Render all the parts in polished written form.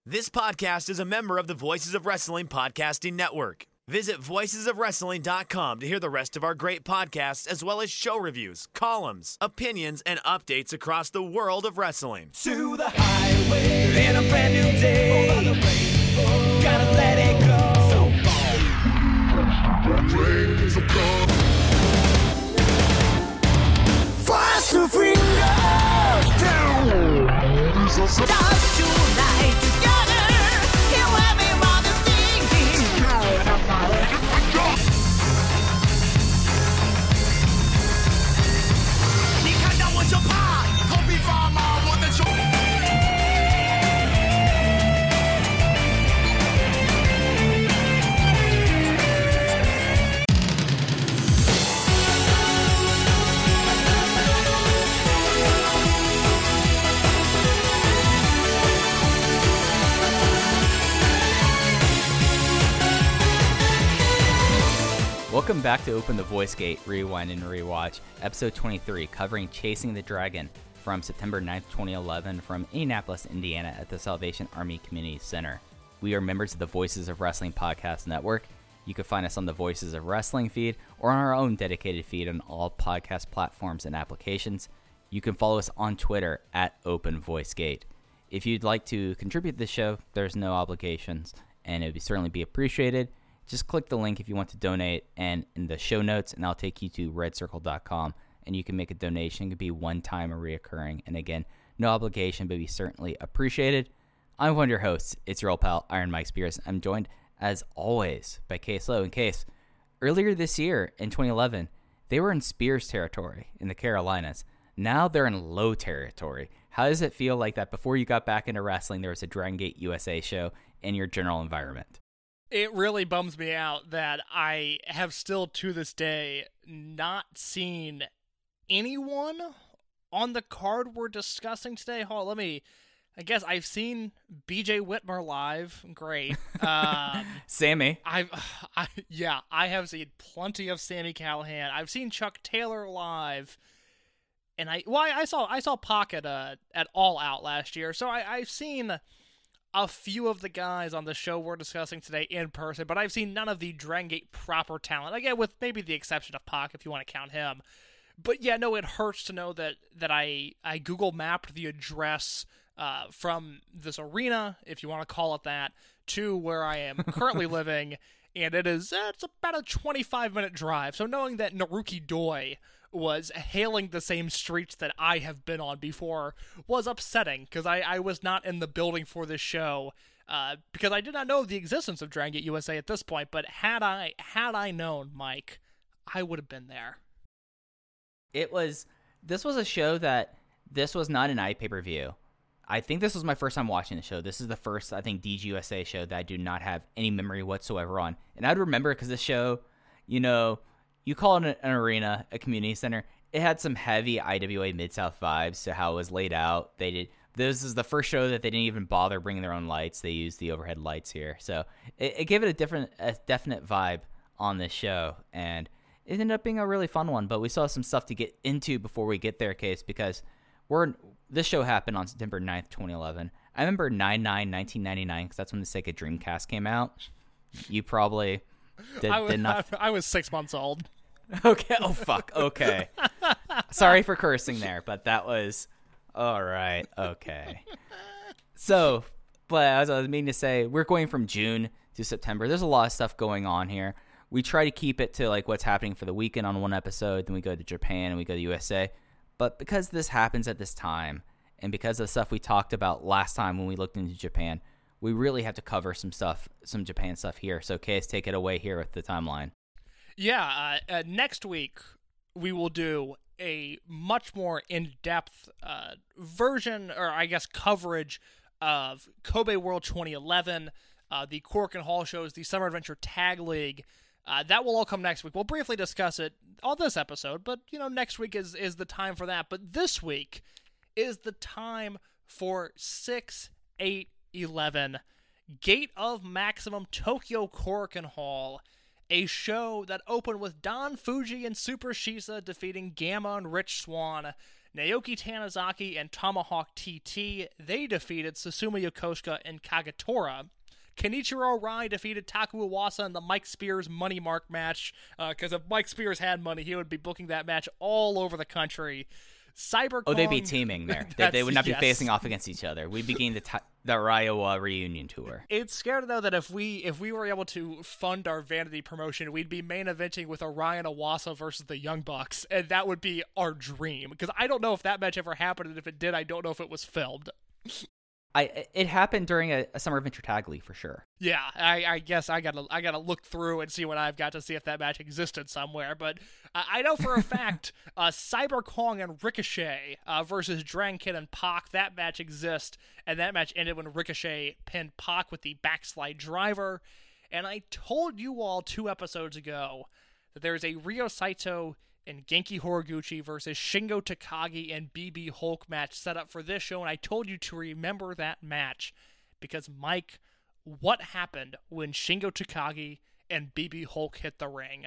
This podcast is a member of the Voices of Wrestling Podcasting Network. Visit voicesofwrestling.com to hear the rest of our great podcasts, as well as show reviews, columns, opinions, and updates across the world of wrestling. To the highway in a brand new day. Over the rainbow, gotta let it go. So fast to finger down. Dance tonight together. Here everyone is singing. 你看到我就怕，头皮发麻，我的手。 Welcome back to Open the Voice Gate, Rewind and Rewatch, episode 23, covering Chasing the Dragon from September 9th, 2011 from Indianapolis, Indiana at the Salvation Army Community Center. We are members of the Voices of Wrestling Podcast Network. You can find us on the Voices of Wrestling feed or on our own dedicated feed on all podcast platforms and applications. You can follow us on Twitter at Open Voice Gate. If you'd like to contribute to the show, there's no obligations, and it would certainly be appreciated. Just click the link if you want to donate and in the show notes, and I'll take you to redcircle.com, and you can make a donation. It could be one time or reoccurring. And again, no obligation, but we certainly appreciated. I'm one of your hosts. It's your old pal, Iron Mike Spears. I'm joined, as always, by Case Lowe. And Case, earlier this year, in 2011, they were in Spears territory in the Carolinas. Now they're in Lowe territory. How does it feel like that before you got back into wrestling, there was a Dragon Gate USA show in your general environment? It really bums me out that I have still to this day not seen anyone on the card we're discussing today. Hold on, I guess I've seen BJ Whitmer live. Great. Sammy. I have seen plenty of Sammy Callahan. I've seen Chuck Taylor live. And I saw Pac at All Out last year. So I've seen a few of the guys on the show we're discussing today in person, but I've seen none of the Dragon Gate proper talent. Again, with maybe the exception of Pac, if you want to count him. But yeah, no, it hurts to know that I Google mapped the address from this arena, if you want to call it that, to where I am currently living, and it's about a 25-minute drive. So knowing that Naruki Doi was hailing the same streets that I have been on before was upsetting, because I was not in the building for this show, because I did not know the existence of Dragon Gate USA at this point, but had I known, Mike, I would have been there. This was a show that, this was not an iPay-per-view. I think this was my first time watching the show. This is the first, I think, DGUSA show that I do not have any memory whatsoever on. And I'd remember because this show, you call it an arena, a community center. It had some heavy IWA Mid-South vibes to how it was laid out. This is the first show that they didn't even bother bringing their own lights. They used the overhead lights here. So it gave it a definite vibe on this show. And it ended up being a really fun one. But we still have some stuff to get into before we get there, Case, because this show happened on September 9th, 2011. I remember 9/9/1999 because that's when the Sega Dreamcast came out. You probably did not. I was 6 months old. Okay. Oh, fuck. Okay. Sorry for cursing there, but that was all right. Okay. So, but as I was meaning to say, we're going from June to September. There's a lot of stuff going on here. We try to keep it to like what's happening for the weekend on one episode. Then we go to Japan and we go to USA. But because this happens at this time, and because of the stuff we talked about last time when we looked into Japan, we really have to cover some stuff, some Japan stuff here. So, Case, take it away here with the timeline. Yeah, next week we will do a much more in-depth version, or I guess coverage, of Kobe World 2011, the Korakuen Hall shows, the Summer Adventure Tag League. That will all come next week. We'll briefly discuss it on this episode, but, next week is the time for that. But this week is the time for 6/8/11, Gate of Maximum Tokyo Korakuen Hall, a show that opened with Don Fuji and Super Shisa defeating Gamma and Rich Swann. Naoki Tanizaki and Tomahawk TT, they defeated Susumu Yokosuka and Kagetora. Kenichiro Rai defeated Taku Iwasa in the Mike Spears Money Mark match, because if Mike Spears had money, he would be booking that match all over the country. Cyber Oh, they'd be teaming there. They would not be facing off against each other. We'd begin the Raiwa reunion tour. It's scary to know that if we were able to fund our vanity promotion, we'd be main eventing with Orion Iwasa versus the Young Bucks, and that would be our dream. Because I don't know if that match ever happened, and if it did, I don't know if it was filmed. It happened during a Summer of Tag League for sure. Yeah, I guess I gotta look through and see what I've got to see if that match existed somewhere. But I know for a fact, Cyber Kong and Ricochet versus Dragon Kid and Pac, that match exists, and that match ended when Ricochet pinned Pac with the backslide driver. And I told you all 2 episodes ago that there's a Ryo Saito and Genki Horiguchi versus Shingo Takagi and BB Hulk match set up for this show, and I told you to remember that match because, Mike, what happened when Shingo Takagi and BB Hulk hit the ring?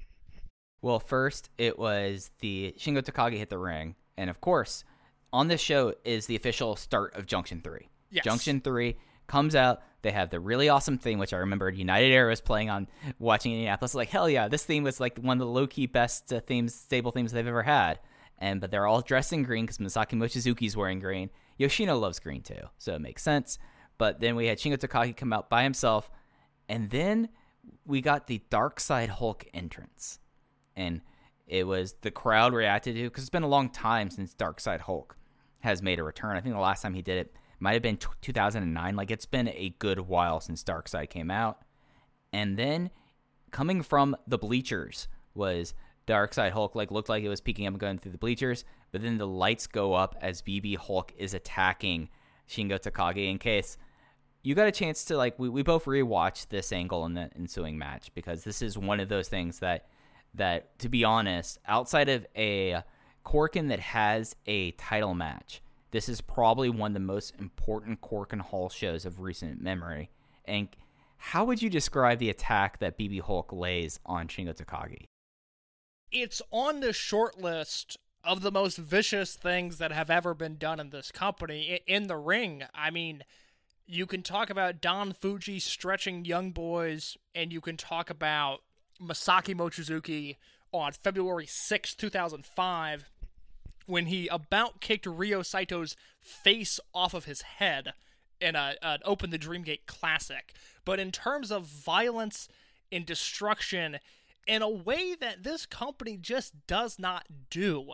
Well, first, it was the Shingo Takagi hit the ring, and of course, on this show is the official start of Junction 3. Yes. Junction 3 comes out. They have the really awesome theme, which I remembered United Air was playing on watching Indianapolis. Like, hell yeah, this theme was like one of the low-key best stable themes they've ever had. But they're all dressed in green because Masaki Mochizuki's wearing green. Yoshino loves green too, so it makes sense. But then we had Shingo Takagi come out by himself, and then we got the Dark Side Hulk entrance. And it was the crowd reacted to, because it's been a long time since Dark Side Hulk has made a return. I think the last time he did it might have been 2009. Like, it's been a good while since Darkseid came out. And then coming from the bleachers was Darkseid Hulk. Like, looked like it was peeking up and going through the bleachers. But then the lights go up as BB Hulk is attacking Shingo Takagi. In case you got a chance to, like, we both rewatched this angle in the ensuing match, because this is one of those things that to be honest, outside of a Korakuen that has a title match, this is probably one of the most important Korakuen Hall shows of recent memory. And how would you describe the attack that BB Hulk lays on Shingo Takagi? It's on the short list of the most vicious things that have ever been done in this company. In the ring, I mean, you can talk about Don Fuji stretching Young Boys, and you can talk about Masaki Mochizuki on February 6, 2005, when he about kicked Ryo Saito's face off of his head in an Open the Dreamgate Classic. But in terms of violence and destruction, in a way that this company just does not do,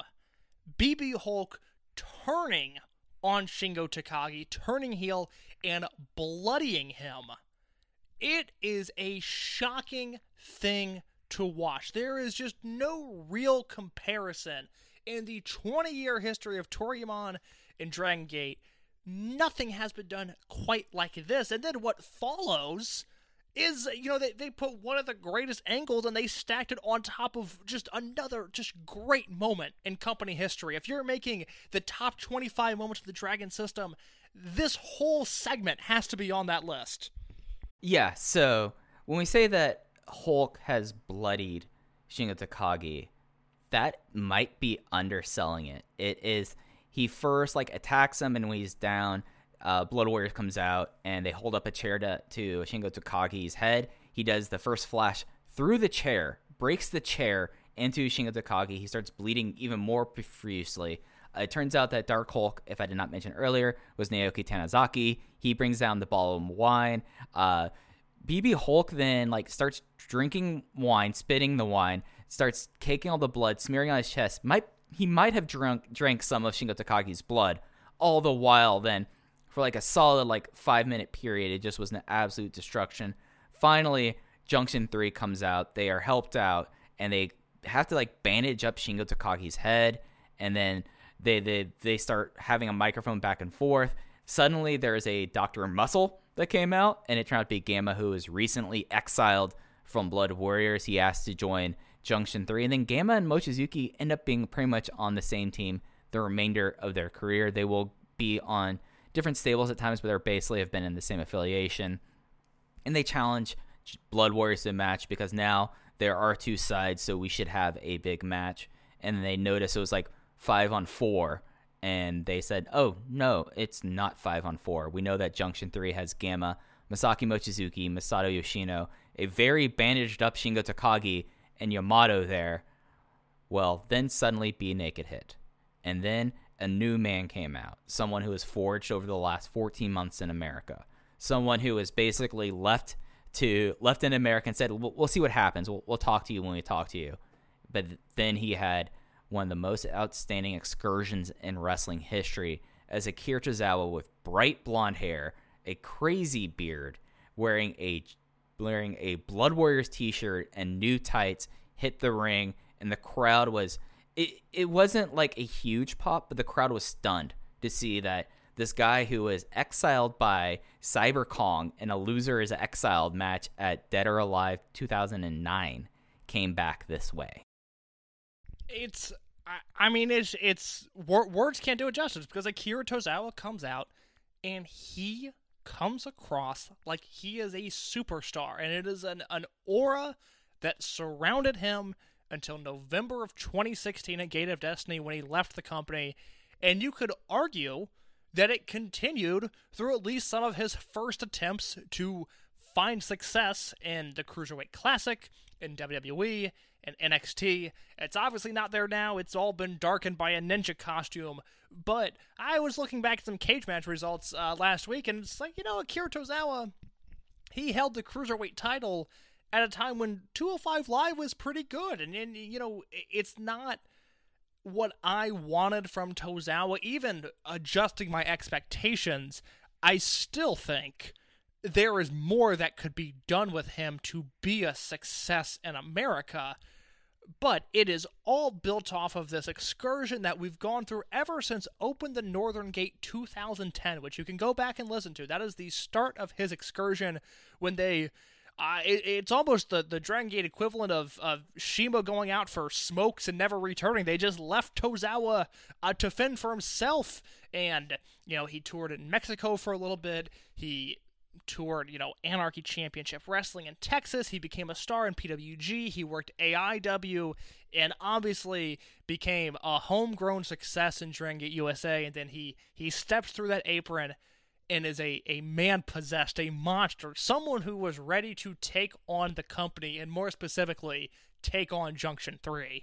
BB Hulk turning on Shingo Takagi, turning heel, and bloodying him, it is a shocking thing to watch. There is just no real comparison. In the 20-year history of Toryumon and Dragon Gate, nothing has been done quite like this. And then what follows is, they put one of the greatest angles and they stacked it on top of just another great moment in company history. If you're making the top 25 moments of the Dragon system, this whole segment has to be on that list. Yeah, so when we say that Hulk has bloodied Shingo Takagi, that might be underselling it. It is, he first attacks him, and when he's down, Blood Warrior comes out and they hold up a chair to Shingo Takagi's head. He does the first flash through the chair, breaks the chair into Shingo Takagi. He starts bleeding even more profusely. It turns out that Dark Hulk, if I did not mention earlier, was Naoki Tanizaki. He brings down the bottle of wine. BB Hulk then starts drinking wine, spitting the wine, starts caking all the blood, smearing on his chest. He might have drank some of Shingo Takagi's blood. All the while then, for a solid 5-minute period, it just was an absolute destruction. Finally, Junction 3 comes out. They are helped out, and they have to bandage up Shingo Takagi's head, and then they start having a microphone back and forth. Suddenly, there is a Dr. Muscle that came out, and it turned out to be Gamma, who was recently exiled from Blood Warriors. He asked to join Junction 3, and then Gamma and Mochizuki end up being pretty much on the same team the remainder of their career. They will be on different stables at times, but they basically have been in the same affiliation. And they challenge Blood Warriors to a match because now there are two sides, so we should have a big match. And then they notice it was 5-on-4, and they said, oh, no, it's not 5-on-4. We know that Junction 3 has Gamma, Masaki Mochizuki, Masato Yoshino, a very bandaged up Shingo Takagi, and Yamato there. Well, then suddenly Be Naked hit. And then a new man came out, someone who was forged over the last 14 months in America, someone who was basically left in America and said, we'll see what happens. We'll talk to you when we talk to you. But then he had one of the most outstanding excursions in wrestling history as Akira Tozawa with bright blonde hair, a crazy beard, wearing a Blood Warriors t-shirt and new tights, hit the ring, and the crowd was... It wasn't like a huge pop, but the crowd was stunned to see that this guy who was exiled by Cyber Kong in a Loser is Exiled match at Dead or Alive 2009 came back this way. It's words can't do it justice, because Akira Tozawa comes out and he comes across like he is a superstar, and it is an aura that surrounded him until November of 2016 at Gate of Destiny when he left the company, and you could argue that it continued through at least some of his first attempts to find success in the Cruiserweight Classic, in WWE, and NXT. It's obviously not there now. It's all been darkened by a ninja costume. But I was looking back at some cage match results last week, and it's like, Akira Tozawa, he held the Cruiserweight title at a time when 205 Live was pretty good. And it's not what I wanted from Tozawa. Even adjusting my expectations, I still think there is more that could be done with him to be a success in America. But it is all built off of this excursion that we've gone through ever since Open the Northern Gate 2010, which you can go back and listen to. That is the start of his excursion when they... it's almost the Dragon Gate equivalent of Shima going out for smokes and never returning. They just left Tozawa to fend for himself. And, he toured in Mexico for a little bit. He toured, Anarchy Championship Wrestling in Texas. He became a star in PWG. He worked AIW and obviously became a homegrown success in Dragon Gate USA. And then he stepped through that apron and is a man-possessed, a monster, someone who was ready to take on the company, and more specifically, take on Junction 3.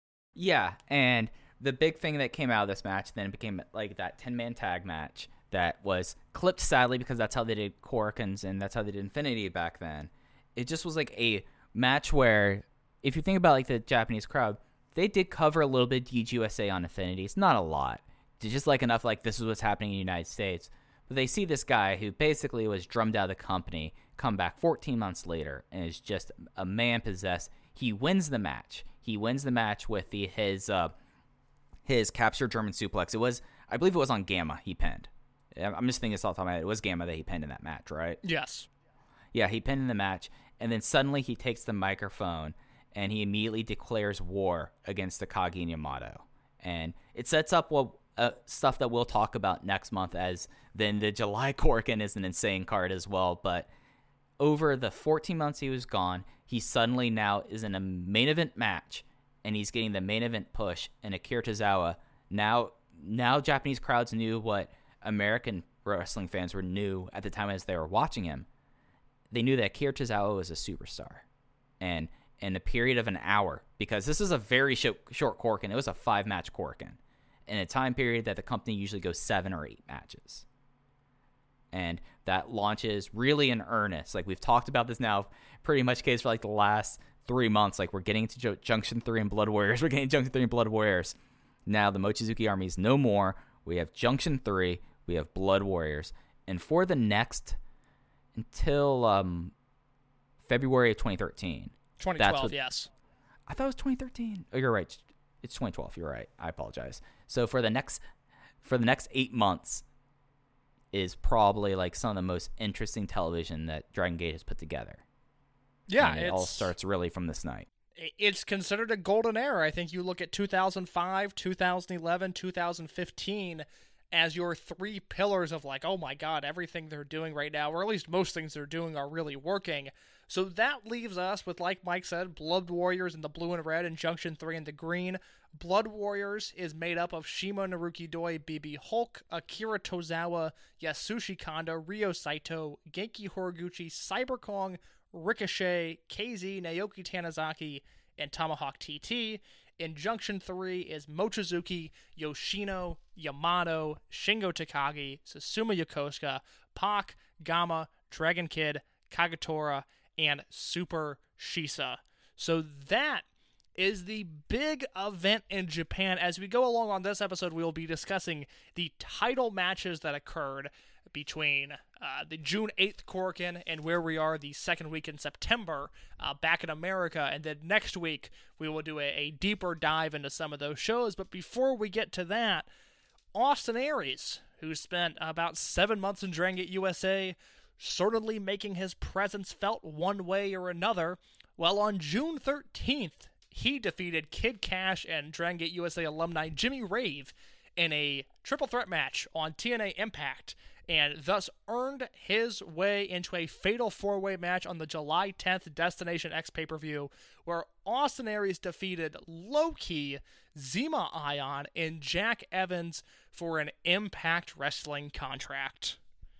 Yeah, and the big thing that came out of this match then became like that 10-man tag match that was clipped, sadly, because that's how they did Korakuens and that's how they did Infinity back then. It just was like a match where, if you think about like the Japanese crowd, they did cover a little bit DGUSA on Infinity. It's not a lot. It's just like enough like this is what's happening in the United States. But they see this guy who basically was drummed out of the company come back 14 months later and is just a man possessed. He wins the match. He wins the match with his captured German suplex. I believe it was on Gamma he pinned. I'm just thinking this off the top of my head. It was Gamma that he pinned in that match, right? Yes. Yeah, he pinned in the match, and then suddenly he takes the microphone and he immediately declares war against Takagi and Yamato. And it sets up stuff that we'll talk about next month, as then the July Korakuen is an insane card as well. But over the 14 months he was gone, he suddenly now is in a main event match, and he's getting the main event push. And Akira Tozawa, now Japanese crowds knew what American wrestling fans were new at the time as they were watching him. They knew that Akira Tozawa was a superstar. And in a period of an hour, because this is a very short Korakuen, it was a 5-match Korakuen, in a time period that the company usually goes 7 or 8 matches. And that launches really in earnest. Like, we've talked about this now pretty much case for like the last 3 months. Like, we're getting to Junction 3 and Blood Warriors. We're getting Junction 3 and Blood Warriors. Now the Mochizuki Army is no more. We have Junction 3. We have Blood Warriors. And for the next, until February of 2013. 2012, yes. I thought it was 2013. Oh, you're right. It's 2012. You're right. I apologize. So for the next 8 months is probably like some of the most interesting television that Dragon Gate has put together. Yeah, and it all starts really from this night. It's considered a golden era. I think you look at 2005, 2011, 2015 as your three pillars of like, oh my god, everything they're doing right now, or at least most things they're doing are really working. So that leaves us with, like Mike said, Blood Warriors in the blue and red and Junction 3 in the green. Blood Warriors is made up of Shima Naruki Doi, BB Hulk, Akira Tozawa, Yasushi Kanda, Ryo Saito, Genki Horiguchi, Cyber Kong, Ricochet, KZ, Naoki Tanizaki, and Tomahawk TT. In Junction 3 is Mochizuki, Yoshino, Yamato, Shingo Takagi, Susumu Yokosuka, Pac, Gamma, Dragon Kid, Kagetora, and Super Shisa. So that is the big event in Japan. As we go along on this episode, we will be discussing the title matches that occurred between the June 8th Korakuen and where we are the second week in September back in America. And then next week, we will do a deeper dive into some of those shows. But before we get to that, Austin Aries, who spent about 7 months in Dragon Gate USA, certainly making his presence felt one way or another. Well, on June 13th, he defeated Kid Cash and Dragon Gate USA alumni Jimmy Rave in a triple threat match on TNA Impact, and thus earned his way into a fatal four-way match on the July 10th Destination X pay-per-view, where Austin Aries defeated Low-Key, Zema Ion, and Jack Evans for an Impact Wrestling contract.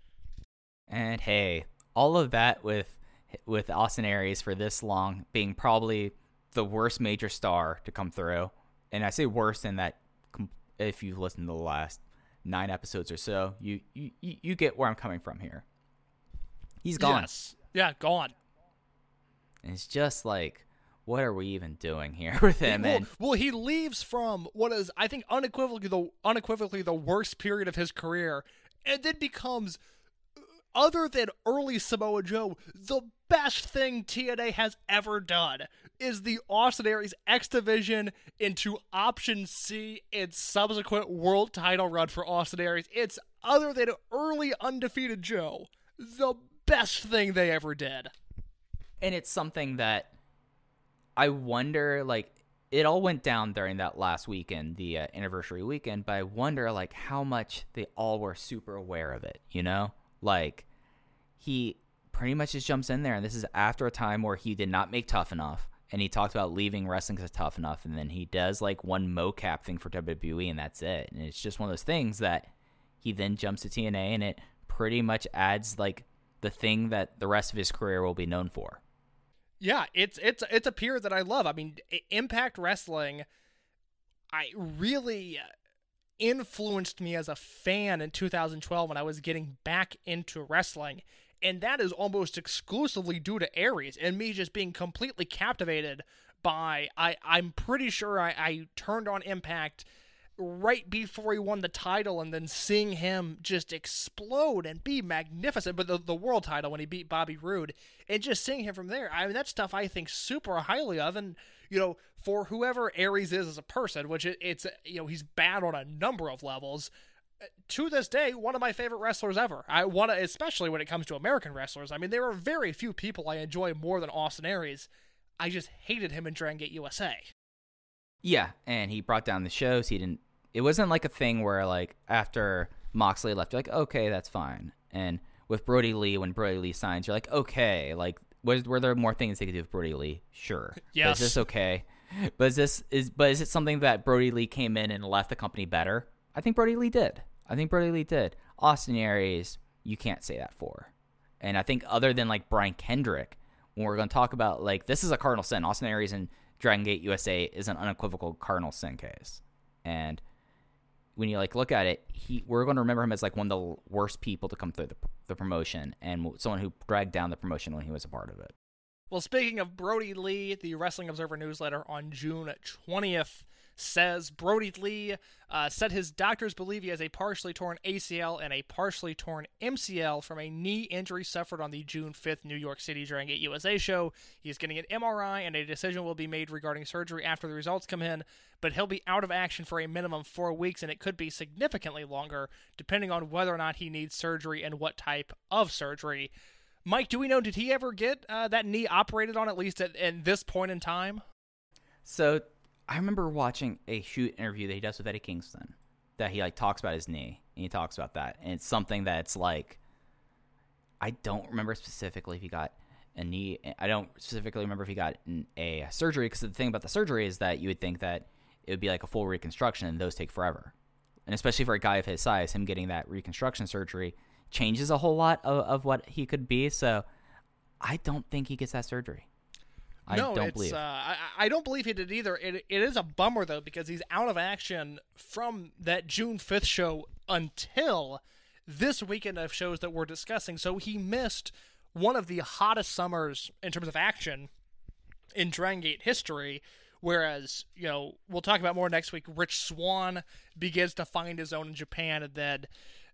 And hey, all of that with Austin Aries for this long being probably the worst major star to come through. And I say worse in that if you've listened to the last 9 episodes or so, you get where I'm coming from here. He's gone. Yes. Yeah, gone. And it's just like, what are we even doing here with him? Well, he leaves from what is, I think, unequivocally the worst period of his career, and then becomes, other than early Samoa Joe, the best thing TNA has ever done is the Austin Aries X Division into Option C and subsequent world title run for Austin Aries. It's, other than early undefeated Joe, the best thing they ever did. And it's something that I wonder, like, it all went down during that last weekend, the anniversary weekend, but I wonder, like, how much they all were super aware of it, you know? Like, he pretty much just jumps in there, and this is after a time where he did not make Tough Enough, and he talked about leaving wrestling because Tough Enough, and then he does, like, one mocap thing for WWE, and that's it. And it's just one of those things that he then jumps to TNA, and it pretty much adds, like, the thing that the rest of his career will be known for. Yeah, it's a period that I love. I mean, Impact Wrestling, I really influenced me as a fan in 2012 when I was getting back into wrestling, and that is almost exclusively due to Aries and me just being completely captivated by, I'm pretty sure I turned on Impact right before he won the title, and then seeing him just explode and be magnificent, but the world title when he beat Bobby Roode, and just seeing him from there, I mean, that's stuff I think super highly of. And, you know, for whoever Aries is as a person, which it's, you know, he's bad on a number of levels, to this day, one of my favorite wrestlers ever. Especially when it comes to American wrestlers. I mean, there are very few people I enjoy more than Austin Aries. I just hated him in Dragon Gate USA. Yeah, and he brought down the shows. It wasn't like a thing where, like, after Moxley left, you're like, okay, that's fine. And with Brody Lee, when Brody Lee signs, you're like, okay, like, were there more things they could do with Brody Lee? Sure. Yes. But is this okay? But is it something that Brody Lee came in and left the company better? I think Brody Lee did. Austin Aries, you can't say that for. And I think other than, like, Brian Kendrick, when we're going to talk about, like, this is a cardinal sin. Austin Aries in Dragon Gate USA is an unequivocal cardinal sin case. And when you, like, look at it, we're going to remember him as, like, one of the worst people to come through the promotion, and someone who dragged down the promotion when he was a part of it. Well, speaking of Brody Lee, the Wrestling Observer newsletter on June 20th says Brody Lee said his doctors believe he has a partially torn ACL and a partially torn MCL from a knee injury suffered on the June 5th New York City Dragon Gate USA show. He's getting an MRI, and a decision will be made regarding surgery after the results come in, but he'll be out of action for a minimum 4 weeks, and it could be significantly longer, depending on whether or not he needs surgery and what type of surgery. Mike, do we know, did he ever get that knee operated on, at least at this point in time? So I remember watching a shoot interview that he does with Eddie Kingston that he, like, talks about his knee. and he talks about that. And it's something that's like, I don't remember specifically if he got a knee. I don't specifically remember if he got a surgery, because the thing about the surgery is that you would think that it would be like a full reconstruction, and those take forever. And especially for a guy of his size, him getting that reconstruction surgery changes a whole lot of what he could be. So I don't think he gets that surgery. I don't believe. I don't believe he did either. It is a bummer, though, because he's out of action from that June 5th show until this weekend of shows that we're discussing. So he missed one of the hottest summers in terms of action in Dragon Gate history. Whereas, we'll talk about more next week. Rich Swann begins to find his own in Japan, and then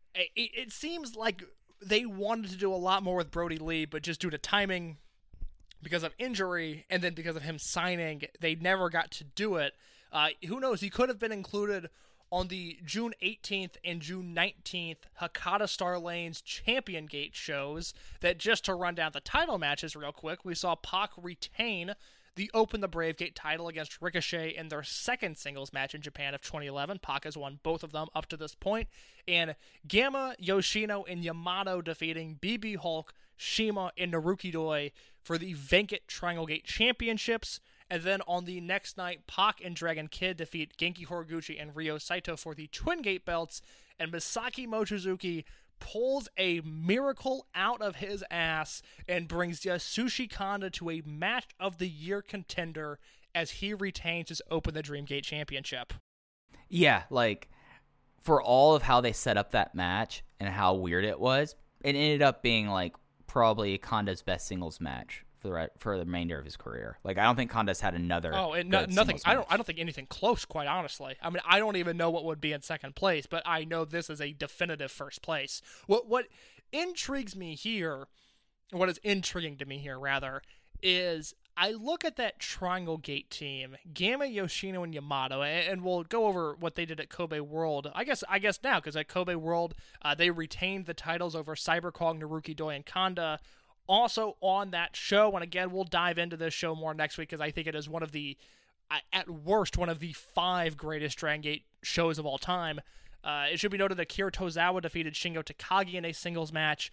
it seems like they wanted to do a lot more with Brody Lee, but just due to timing, because of injury, and then because of him signing, they never got to do it. Who knows? He could have been included on the June 18th and June 19th Hakata Star Lanes Champion Gate shows. That, just to run down the title matches real quick, we saw Pac retain the Open the Brave Gate title against Ricochet in their second singles match in Japan of 2011. Pac has won both of them up to this point. And Gamma, Yoshino, and Yamato defeating BB Hulk, Shima, and Naruki Doi for the Venkat Triangle Gate Championships. And then on the next night, Pac and Dragon Kid defeat Genki Horiguchi and Ryo Saito for the Twin Gate belts. And Masaki Mochizuki pulls a miracle out of his ass and brings Yasushi Kanda to a match of the year contender as he retains his Open the Dream Gate Championship. Yeah, like, for all of how they set up that match and how weird it was, it ended up being like probably Kanda's best singles match for the remainder of his career. Like, I don't think Kanda's had another. Oh, and nothing. I don't think anything close. Quite honestly, I mean, I don't even know what would be in second place, but I know this is a definitive first place. What intrigues me here, what is intriguing to me here rather, is I look at that Triangle Gate team, Gamma, Yoshino, and Yamato, and we'll go over what they did at Kobe World. I guess now, because at Kobe World, they retained the titles over Cyber Kong, Naruki Doi, and Kanda. Also on that show, and again, we'll dive into this show more next week because I think it is one of the, at worst, one of the 5 greatest Dragon Gate shows of all time. It should be noted that Akira Tozawa defeated Shingo Takagi in a singles match.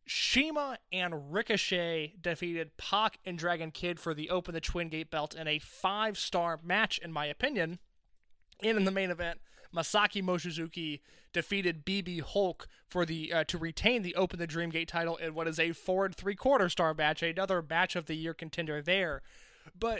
Shima and Ricochet defeated Pac and Dragon Kid for the Open the Twin Gate belt in a 5-star match, in my opinion. And in the main event, Masaki Mochizuki defeated BB Hulk for the to retain the Open the Dream Gate title in what is a 4 3/4 star match, another match of the year contender there. But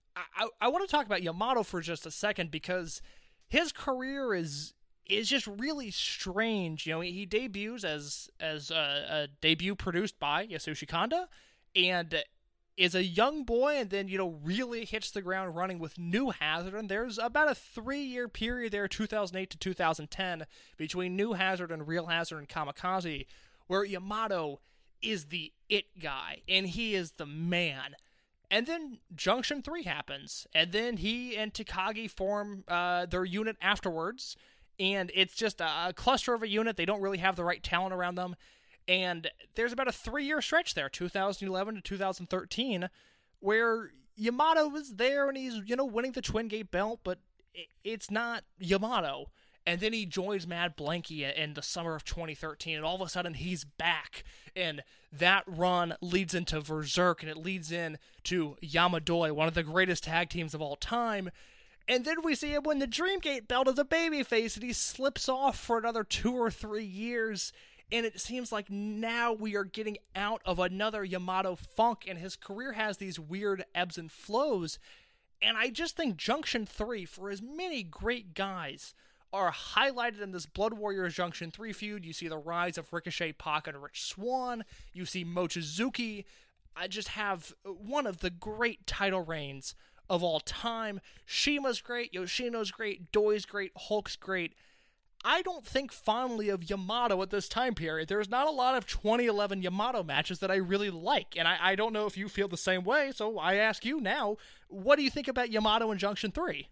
I want to talk about Yamato for just a second because his career is just really strange. He debuts as a debut produced by Yasushi Kanda, and is a young boy, and then, really hits the ground running with New Hazard. And there's about a 3-year period there, 2008 to 2010, between New Hazard and Real Hazard and Kamikaze, where Yamato is the it guy, and he is the man. And then Junction 3 happens, and then he and Takagi form their unit afterwards, and it's just a cluster of a unit. They don't really have the right talent around them. And there's about a 3-year stretch there, 2011 to 2013, where Yamato was there and he's, winning the Twin Gate belt, but it's not Yamato. And then he joins Mad Blanky in the summer of 2013, and all of a sudden he's back. And that run leads into Berserk, and it leads in to Yamadoi, one of the greatest tag teams of all time. And then we see him win the Dream Gate belt as a babyface, and he slips off for another 2 or 3 years. And it seems like now we are getting out of another Yamato funk, and his career has these weird ebbs and flows. And I just think Junction 3, for as many great guys are highlighted in this Blood Warriors Junction 3 feud, you see the rise of Ricochet, Pac, and Rich Swann. You see Mochizuki. I just have one of the great title reigns of all time. Shima's great, Yoshino's great, Doi's great, Hulk's great. I don't think fondly of Yamato at this time period. There's not a lot of 2011 Yamato matches that I really like, and I don't know if you feel the same way, so I ask you now, what do you think about Yamato in Junction 3?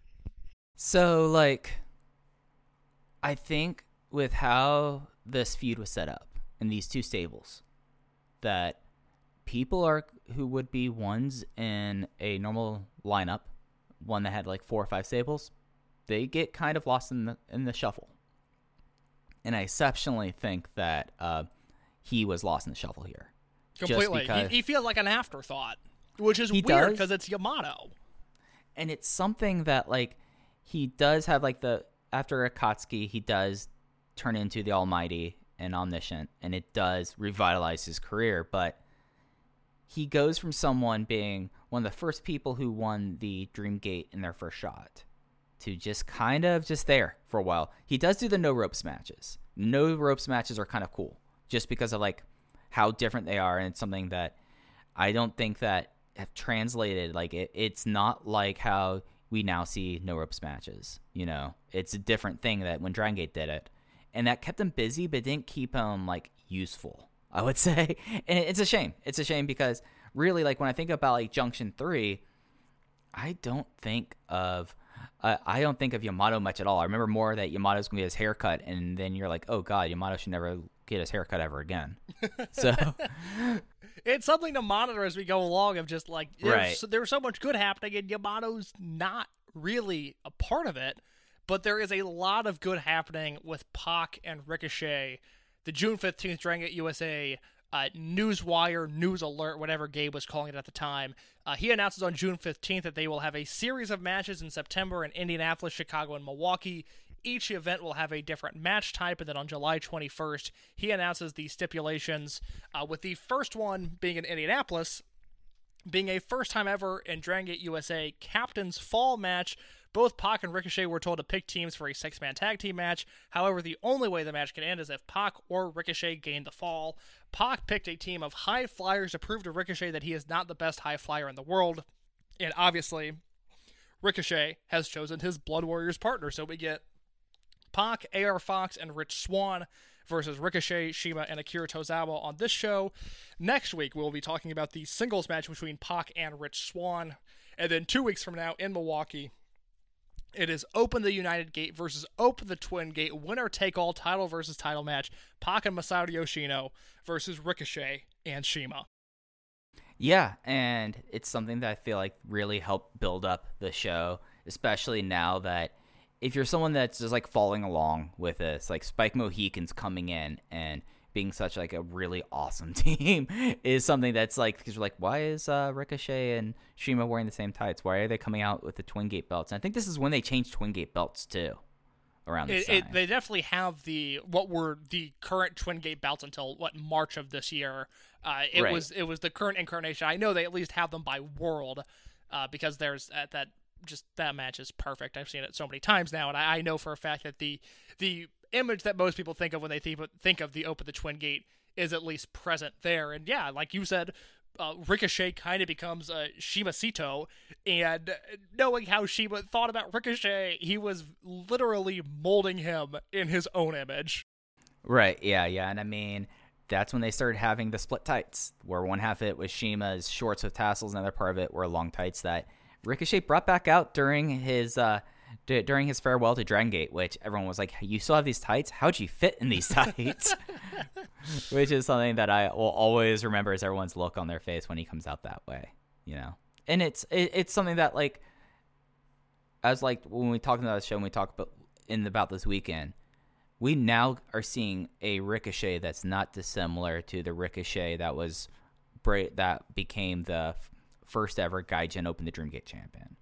So, I think with how this feud was set up in these two stables, that people who would be ones in a normal lineup, one that had 4 or 5 stables, they get kind of lost in the shuffle. And I exceptionally think that he was lost in the shuffle here. Completely. He feels like an afterthought, which is weird because it's Yamato. And it's something that, like, he does have, like, after Akatsuki, he does turn into the Almighty and Omniscient, and it does revitalize his career, but he goes from someone being one of the first people who won the Dream Gate in their first shot to just kind of just there for a while. He does do the no ropes matches. No ropes matches are kind of cool just because of, like, how different they are, and it's something that I don't think that have translated. Like, it's not like how we now see no ropes matches. You know, it's a different thing that when Dragon Gate did it, and that kept him busy, but didn't keep him, like, useful, I would say. And it's a shame. It's a shame because really, like, when I think about, like, Junction 3, I don't think of Yamato much at all. I remember more that Yamato's going to get his haircut, and then you're like, oh, God, Yamato should never get his haircut ever again. So it's something to monitor as we go along of just, like, there's so much good happening, and Yamato's not really a part of it, but there is a lot of good happening with Pac and Ricochet. The June 15th Dragon Gate USA Newswire, News Alert, whatever Gabe was calling it at the time. He announces on June 15th that they will have a series of matches in September in Indianapolis, Chicago, and Milwaukee. Each event will have a different match type, and then on July 21st, he announces the stipulations, with the first one being in Indianapolis, being a first time ever in Dragon Gate USA Captain's Fall match. Both Pac and Ricochet were told to pick teams for a 6-man tag team match. However, the only way the match can end is if Pac or Ricochet gain the fall. Pac picked a team of high flyers to prove to Ricochet that he is not the best high flyer in the world. And obviously, Ricochet has chosen his Blood Warriors partner. So we get Pac, AR Fox, and Rich Swann versus Ricochet, CIMA, and Akira Tozawa on this show. Next week, we'll be talking about the singles match between Pac and Rich Swann. And then 2 weeks from now in Milwaukee, it is Open the United Gate versus Open the Twin Gate, winner-take-all title versus title match. Pac and Masato Yoshino versus Ricochet and CIMA. Yeah, and it's something that I feel like really helped build up the show, especially now that if you're someone that's just, like, following along with this, like, Spike Mohican's coming in and being such, like, a really awesome team is something that's, like, because you're like, why is Ricochet and CIMA wearing the same tights? Why are they coming out with the Twin Gate belts? And I think this is when they changed Twin Gate belts, too, around this time. They definitely have what were the current Twin Gate belts until, March of this year. It was the current incarnation. I know they at least have them by world, because there's that match is perfect. I've seen it so many times now, and I know for a fact that the image that most people think of when they think of the Open the Twin Gate is at least present there. And yeah, like you said, Ricochet kind of becomes CIMA Sito, and knowing how CIMA thought about Ricochet, he was literally molding him in his own image. Right, yeah, and I mean, that's when they started having the split tights, where one half of it was CIMA's shorts with tassels, and the other part of it were long tights that Ricochet brought back out during his farewell to Dragon Gate, which everyone was like, you still have these tights? How'd you fit in these tights? Which is something that I will always remember as everyone's look on their face when he comes out that way, you know? And it's something that, like, as, like, when we talk about the show and we talk about this weekend, we now are seeing a Ricochet that's not dissimilar to the Ricochet that became the first ever Gaijin Open the Dream Gate champion.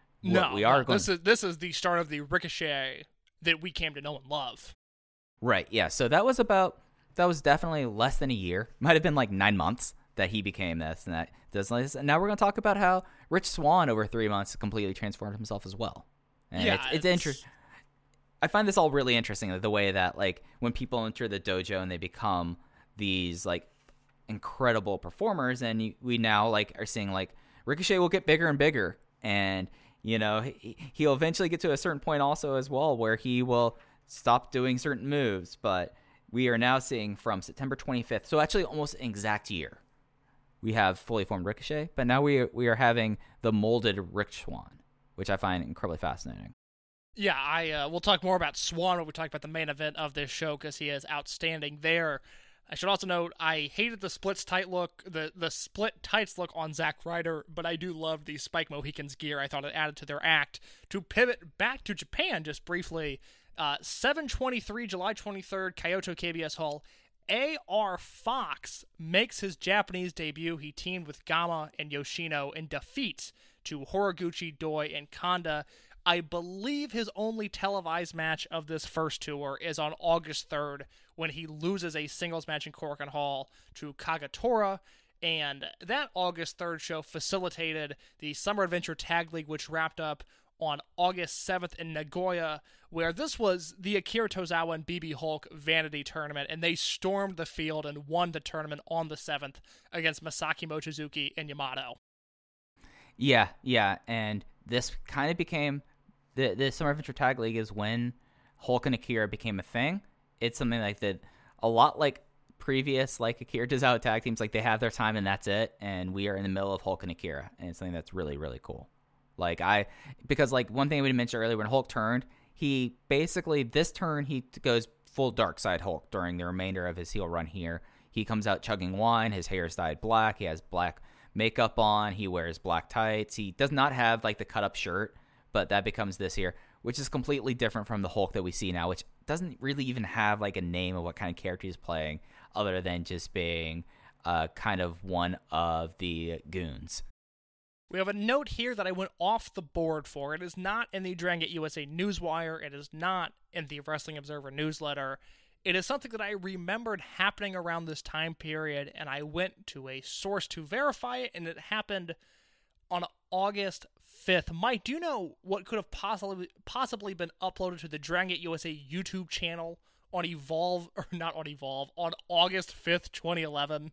This is the start of the Ricochet that we came to know and love. Right, yeah. So that was definitely less than a year. Might have been like 9 months that he became this and that does this. And now we're going to talk about how Rich Swann over 3 months completely transformed himself as well. And yeah, it's interesting. I find this all really interesting, the way that, like, when people enter the dojo and they become these, like, incredible performers, and we now, like, are seeing, like, Ricochet will get bigger and bigger, and, you know, he'll eventually get to a certain point also as well where he will stop doing certain moves. But we are now seeing from September 25th, so actually almost an exact year, we have fully formed Ricochet, but now we are having the molded Rich Swann, which I find incredibly fascinating. Yeah, we'll talk more about Swann when we talk about the main event of this show, because he is outstanding there. I should also note, I hated the split tights look on Zack Ryder, but I do love the Spike Mohican's gear. I thought it added to their act. To pivot back to Japan just briefly, 7/23, July 23rd, Kyoto KBS Hall. A.R. Fox makes his Japanese debut. He teamed with Gama and Yoshino in defeat to Horiguchi, Doi, and Kanda. I believe his only televised match of this first tour is on August 3rd when he loses a singles match in Korakuen Hall to Kagatora. And that August 3rd show facilitated the Summer Adventure Tag League, which wrapped up on August 7th in Nagoya, where this was the Akira Tozawa and BB Hulk Vanity Tournament, and they stormed the field and won the tournament on the 7th against Masaki Mochizuki and Yamato. Yeah, and this kind of became the Summer Adventure Tag League is when Hulk and Akira became a thing. It's something like that, a lot like previous like Akira Tozawa tag teams, like they have their time and that's it, and we are in the middle of Hulk and Akira, and it's something that's really, really cool. Because one thing we mentioned earlier, when Hulk turned, he basically, this turn, he goes full dark side Hulk during the remainder of his heel run here. He comes out chugging wine, his hair is dyed black, he has black makeup on, he wears black tights, he does not have like the cut up shirt, but that becomes this here, which is completely different from the Hulk that we see now, which doesn't really even have like a name of what kind of character he's playing, other than just being kind of one of the goons. We have a note here that I went off the board for. It is not in the Dragon Gate USA Newswire. It is not in the Wrestling Observer newsletter. It is something that I remembered happening around this time period, and I went to a source to verify it, and it happened on August 5th. Mike, do you know what could have possibly been uploaded to the Dragon Gate USA YouTube channel on on August 5th, 2011?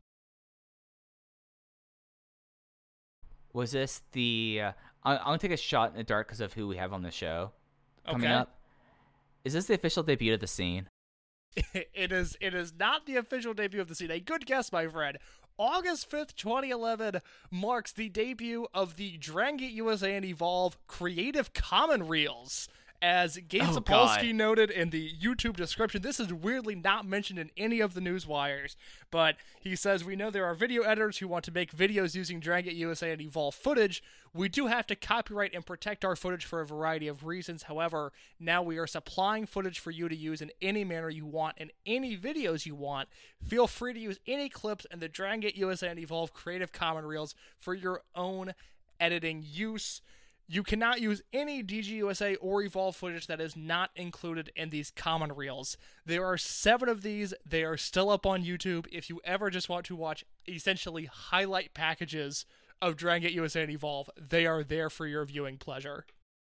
Was this the... I'm going to take a shot in the dark because of who we have on the show coming up. Is this the official debut of The Scene? It is not the official debut of The Scene. A good guess, my friend. August 5th, 2011 marks the debut of the Dragon Gate USA and Evolve Creative Common Reels. As Gabe Sapolsky noted in the YouTube description, this is weirdly not mentioned in any of the news wires, but he says, we know there are video editors who want to make videos using Dragon Gate USA and Evolve footage. We do have to copyright and protect our footage for a variety of reasons. However, now we are supplying footage for you to use in any manner you want and any videos you want. Feel free to use any clips in the Dragon Gate USA and Evolve Creative Common Reels for your own editing use. You cannot use any DGUSA or Evolve footage that is not included in these common reels. There are 7 of these. They are still up on YouTube. If you ever just want to watch essentially highlight packages of Dragon Gate USA and Evolve, they are there for your viewing pleasure.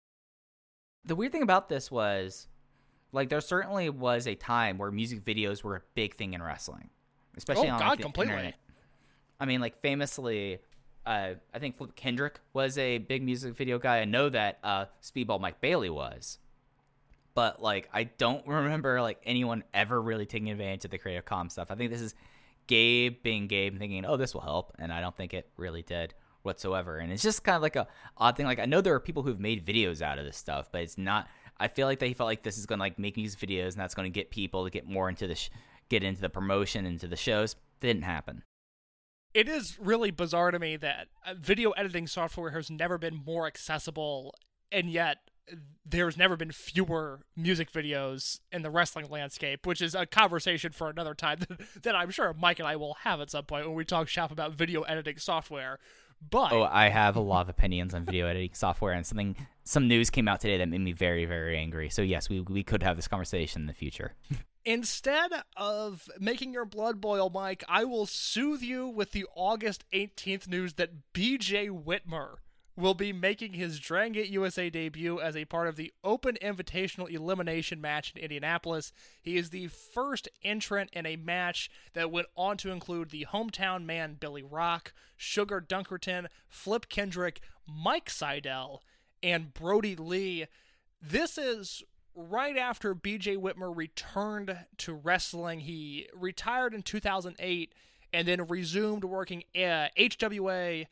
The weird thing about this was, there certainly was a time where music videos were a big thing in wrestling, especially on the completely. internet. I mean, famously... I think Flip Kendrick was a big music video guy. I know that Speedball Mike Bailey was. But, I don't remember, anyone ever really taking advantage of the Creative Commons stuff. I think this is Gabe being Gabe and thinking, oh, this will help. And I don't think it really did whatsoever. And it's just kind of a odd thing. I know there are people who've made videos out of this stuff, but it's not... I feel like they felt like this is going to, make music videos, and that's going to get people to get more into get into the promotion, into the shows. It didn't happen. It is really bizarre to me that video editing software has never been more accessible, and yet there's never been fewer music videos in the wrestling landscape, which is a conversation for another time that I'm sure Mike and I will have at some point when we talk shop about video editing software. But I have a lot of opinions on video editing software, and some news came out today that made me very, very angry. So yes, we could have this conversation in the future. Instead of making your blood boil, Mike, I will soothe you with the August 18th news that BJ Whitmer will be making his Dragon Gate USA debut as a part of the Open Invitational Elimination match in Indianapolis. He is the first entrant in a match that went on to include the hometown man Billy Rock, Sugar Dunkerton, Flip Kendrick, Mike Seidel, and Brody Lee. This is right after BJ Whitmer returned to wrestling. He retired in 2008 and then resumed working HWA,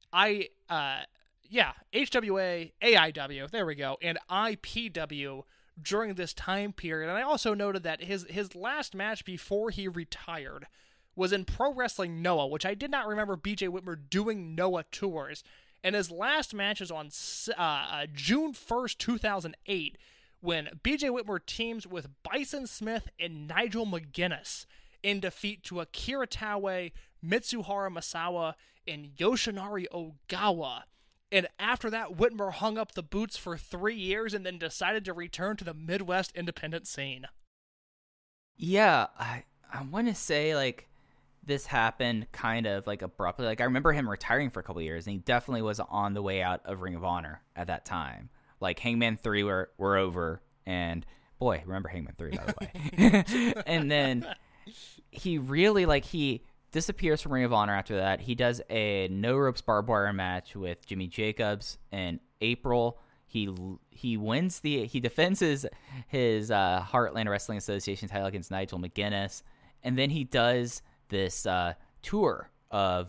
AIW, there we go, and IPW during this time period. And I also noted that his last match before he retired was in Pro Wrestling Noah, which I did not remember BJ Whitmer doing Noah tours. And his last match is on June 1st, 2008, when BJ Whitmer teams with Bison Smith and Nigel McGuinness in defeat to Akira Taue, Mitsuhara Misawa, and Yoshinari Ogawa. And after that, Whitmer hung up the boots for 3 years and then decided to return to the Midwest independent scene. Yeah, I want to say, like, this happened kind of, like, abruptly. Like, I remember him retiring for a couple of years, and he definitely was on the way out of Ring of Honor at that time. Like, Hangman 3 were over, and, boy, remember Hangman 3, by the way. And then he really, like, he disappears from Ring of Honor after that. He does a no-ropes barbed wire match with Jimmy Jacobs in April. He defends his Heartland Wrestling Association title against Nigel McGuinness, and then he does this tour of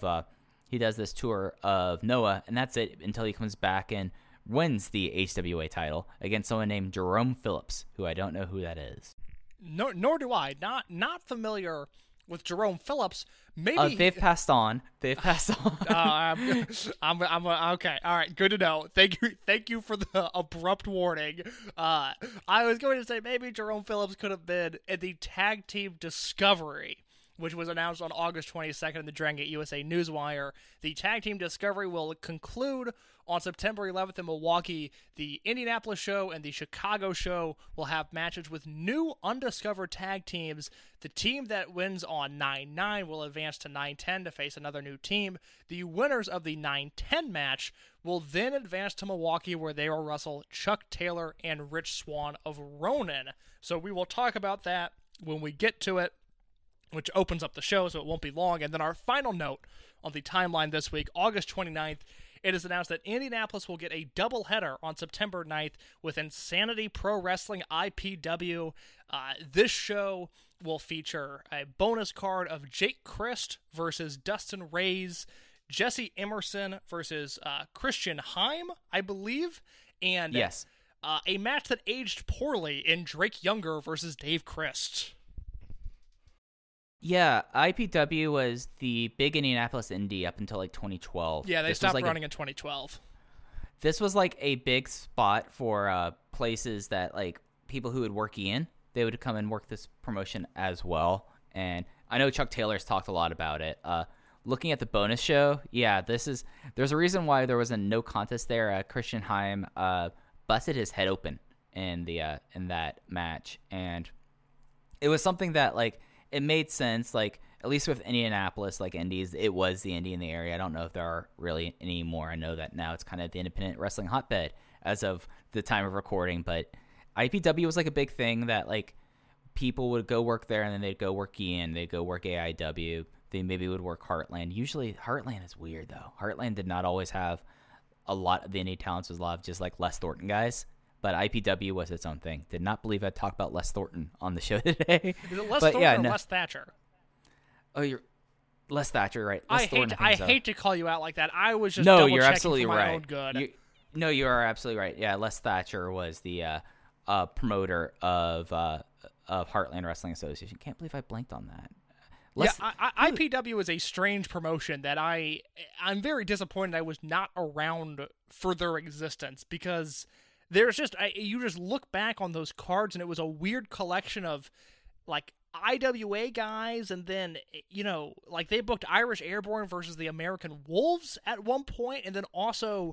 Noah, and that's it until he comes back and wins the HWA title against someone named Jerome Phillips, who I don't know who that is. No, nor do I. Not familiar with Jerome Phillips. Maybe they've passed on. I'm okay. All right, good to know. Thank you for the abrupt warning. I was going to say maybe Jerome Phillips could have been in the Tag Team Discovery, which was announced on August 22nd in the Dragon Gate USA Newswire. The Tag Team Discovery will conclude on September 11th in Milwaukee. The Indianapolis show and the Chicago show will have matches with new undiscovered tag teams. The team that wins on 9-9 will advance to 9-10 to face another new team. The winners of the 9-10 match will then advance to Milwaukee, where they will wrestle Chuck Taylor and Rich Swann of Ronin. So we will talk about that when we get to it, which opens up the show, so it won't be long. And then our final note on the timeline this week, August 29th, it is announced that Indianapolis will get a doubleheader on September 9th with Insanity Pro Wrestling IPW. This show will feature a bonus card of Jake Christ versus Dustin Reyes, Jesse Emerson versus Christian Heim, I believe, and yes, a match that aged poorly in Drake Younger versus Dave Christ. Yeah, IPW was the big Indianapolis indie up until like 2012. Yeah, they stopped running in 2012. This was like a big spot for places that like people who would work in, they would come and work this promotion as well. And I know Chuck Taylor's talked a lot about it. Looking at the bonus show, yeah, there's a reason why there was a no contest there. Christian Heim busted his head open in that match, and it was something that like it made sense. Like at least with Indianapolis, like indies, it was the indie in the area. I don't know if there are really any more. I know that now it's kind of the independent wrestling hotbed as of the time of recording, but IPW was like a big thing that like people would go work there and then they'd go work EN, they'd go work AIW. They maybe would work Heartland. Usually Heartland is weird though. Heartland did not always have a lot of the indie talents. Was a lot of just like Les Thornton guys. But IPW was its own thing. Did not believe I'd talk about Les Thornton on the show today. Is it Les Thornton or Les Thatcher? Oh, you're Les Thatcher, right? I hate to call you out like that. I was just double you're checking absolutely for my right. own good. You are absolutely right. Yeah, Les Thatcher was the promoter of Heartland Wrestling Association. Can't believe I blanked on that. IPW is a strange promotion that I'm very disappointed I was not around for their existence, because there's just you just look back on those cards and it was a weird collection of like IWA guys, and then like they booked Irish Airborne versus the American Wolves at one point, and then also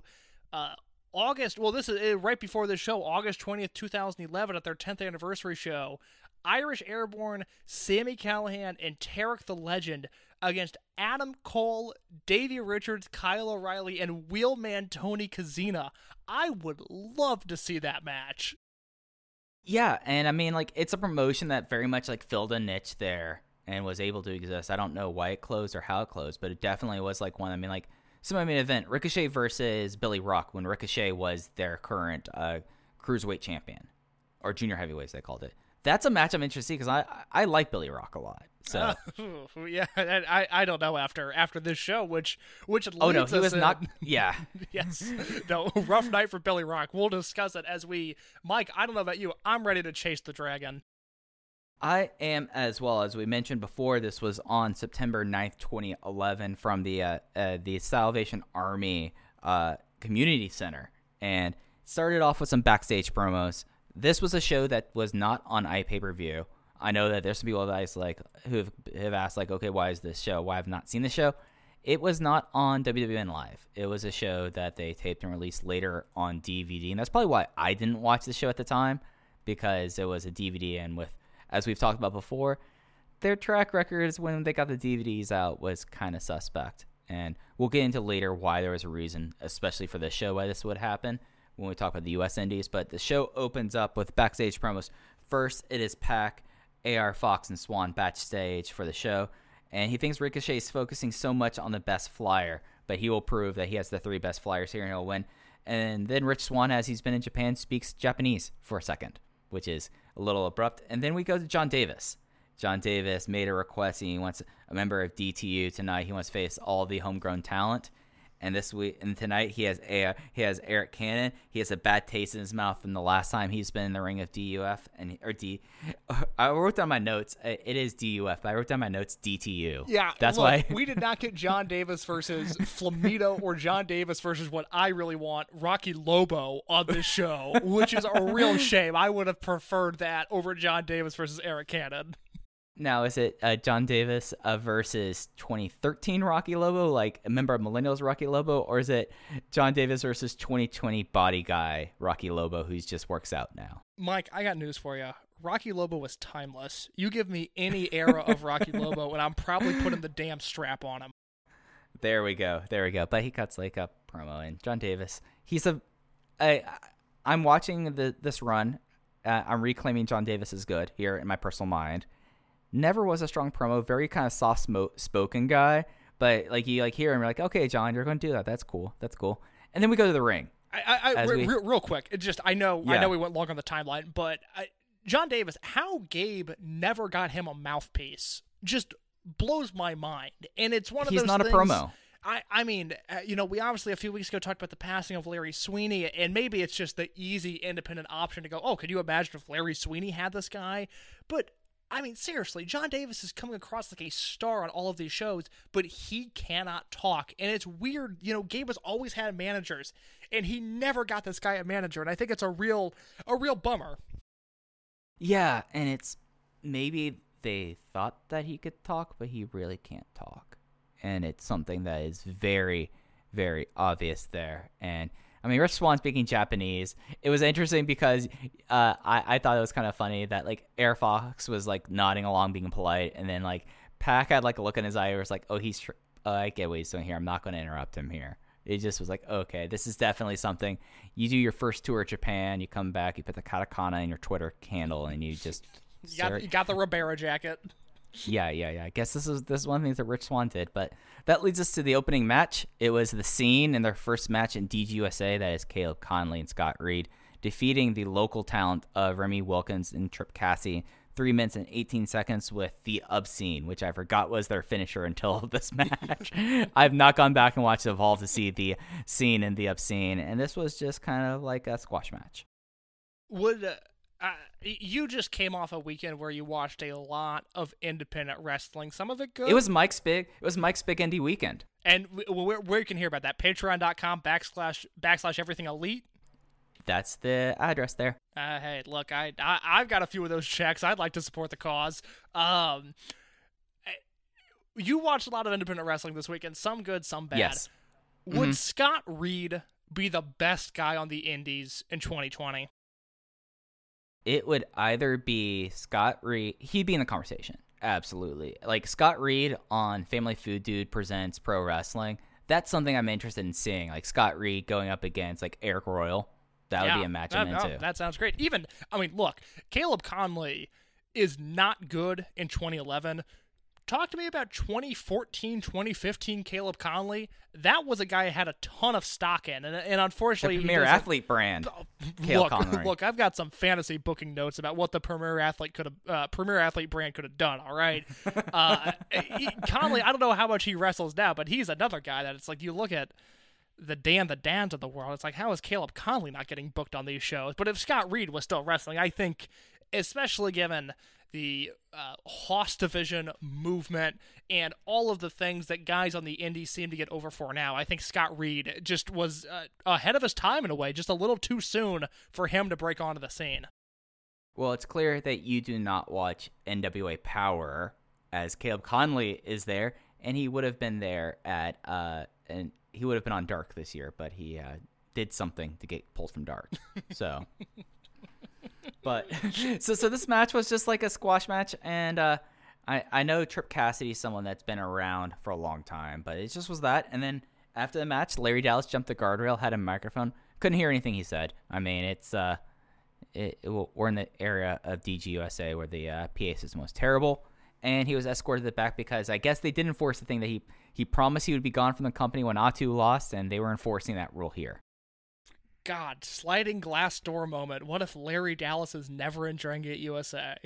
this is right before this show, August 20th, 2011, at their 10th anniversary show, Irish Airborne, Sami Callihan, and Tarek the Legend against Adam Cole, Davey Richards, Kyle O'Reilly, and Wheelman Tony Kazina. I would love to see that match. Yeah, and I mean, like, it's a promotion that very much like filled a niche there and was able to exist. I don't know why it closed or how it closed, but it definitely was like one. I mean, like, semi-main event, Ricochet versus Billy Rock, when Ricochet was their current cruiserweight champion, or junior heavyweight, as they called it. That's a match I'm interested in because I like Billy Rock a lot. So yeah, I don't know after this show, which leads he was in. not. Yeah, yes, no, rough night for Billy Rock. We'll discuss it as Mike. I don't know about you. I'm ready to chase the dragon. I am as well. As we mentioned before, this was on September 9th, 2011, from the Salvation Army Community Center, and started off with some backstage promos. This was a show that was not on iPay-per-view. I know that there's some people who have asked, like, okay, why is this show? Why have not seen the show? It was not on WWN Live. It was a show that they taped and released later on DVD, and that's probably why I didn't watch the show at the time, because it was a DVD, and with, as we've talked about before, their track records when they got the DVDs out was kind of suspect. And we'll get into later why there was a reason, especially for this show, why this would happen when we talk about the U.S. Indies. But the show opens up with backstage promos. First, it is Pac, AR Fox, and Swan backstage for the show. And he thinks Ricochet is focusing so much on the best flyer, but he will prove that he has the 3 best flyers here and he'll win. And then Rich Swann, as he's been in Japan, speaks Japanese for a second, which is a little abrupt. And then we go to John Davis. John Davis made a request, and he wants a member of DTU tonight. He wants to face all the homegrown talent. And tonight he has Eric Cannon. He has a bad taste in his mouth from the last time he's been in the ring of DUF I wrote down my notes. It is DUF, but I wrote down my notes DTU. Yeah, that's look, why we did not get John Davis versus Flamito or John Davis versus what I really want, Rocky Lobo, on this show, which is a real shame. I would have preferred that over John Davis versus Eric Cannon. Now, is it John Davis versus 2013 Rocky Lobo, like a member of Millennials Rocky Lobo, or is it John Davis versus 2020 body guy Rocky Lobo who just works out now? Mike, I got news for you. Rocky Lobo was timeless. You give me any era of Rocky Lobo, and I'm probably putting the damn strap on him. There we go. But he cuts like a promo, and John Davis, I'm watching this run. I'm reclaiming John Davis is good here in my personal mind. Never was a strong promo, very kind of soft spoken guy, but like you like hear him, you're like, okay, John, you're going to do that. That's cool. And then we go to the ring. Real quick, I know we went long on the timeline, but John Davis, how Gabe never got him a mouthpiece just blows my mind. And it's one of those things. He's not a promo. I mean, we obviously a few weeks ago talked about the passing of Larry Sweeney, and maybe it's just the easy independent option to go, oh, could you imagine if Larry Sweeney had this guy? But I mean, seriously, John Davis is coming across like a star on all of these shows, but he cannot talk. And it's weird. Gabe has always had managers, and he never got this guy a manager. And I think it's a real bummer. Yeah, and it's maybe they thought that he could talk, but he really can't talk. And it's something that is very, very obvious there. And I mean, Rich Swann speaking Japanese. It was interesting because I thought it was kind of funny that like Air Fox was like nodding along, being polite, and then like Pac had like a look in his eye where it's like, oh, I get what he's doing here. I'm not going to interrupt him here. It just was like, okay, this is definitely something. You do your first tour of Japan, you come back, you put the katakana in your Twitter handle, and you just you got the Ribera jacket. Yeah. I guess this is one of the things that Rich Swann did. But that leads us to the opening match. It was the Scene in their first match in DGUSA. That is Caleb Conley and Scott Reed defeating the local talent of Remy Wilkins and Trip Cassie 3 minutes and 18 seconds with the Obscene, which I forgot was their finisher until this match. I've not gone back and watched Evolve to see the Scene and the Obscene, and this was just kind of like a squash match. You just came off a weekend where you watched a lot of independent wrestling. Some of it good. It was Mike's big indie weekend. And where you can hear about that, patreon.com// everything elite. That's the address there. Hey, look, I've got a few of those checks. I'd like to support the cause. You watched a lot of independent wrestling this weekend. Some good, some bad. Yes. Would Scott Reed be the best guy on the indies in 2020? It would either be Scott Reed. He'd be in the conversation. Absolutely. Like Scott Reed on Family Food Dude Presents Pro Wrestling. That's something I'm interested in seeing. Like Scott Reed going up against like Eric Royal. That would be a match I'm into. That sounds great. Look, Caleb Conley is not good in 2011. Talk to me about 2014, 2015 Caleb Conley. That was a guy I had a ton of stock in, and unfortunately, the Premier Athlete brand. Look, I've got some fantasy booking notes about what the Premier Athlete brand could have done. All right, Conley. I don't know how much he wrestles now, but he's another guy that it's like you look at the Dans of the world. It's like, how is Caleb Conley not getting booked on these shows? But if Scott Reed was still wrestling, I think, especially given the Hoss division movement and all of the things that guys on the indies seem to get over for now, I think Scott Reed just was ahead of his time in a way, just a little too soon for him to break onto the scene. Well, it's clear that you do not watch NWA Power, as Caleb Conley is there, and he would have been there and he would have been on Dark this year, but he did something to get pulled from Dark. So, but so this match was just like a squash match, and I know Trip Cassidy is someone that's been around for a long time, but it just was that. And then after the match, Larry Dallas jumped the guardrail, had a microphone, couldn't hear anything he said. I mean, we're in the area of DGUSA where the PA system was terrible, and he was escorted to the back because I guess they did enforce the thing that he promised he would be gone from the company when Atu lost, and they were enforcing that rule here. God, sliding glass door moment. What if Larry Dallas is never in Dragon Gate USA?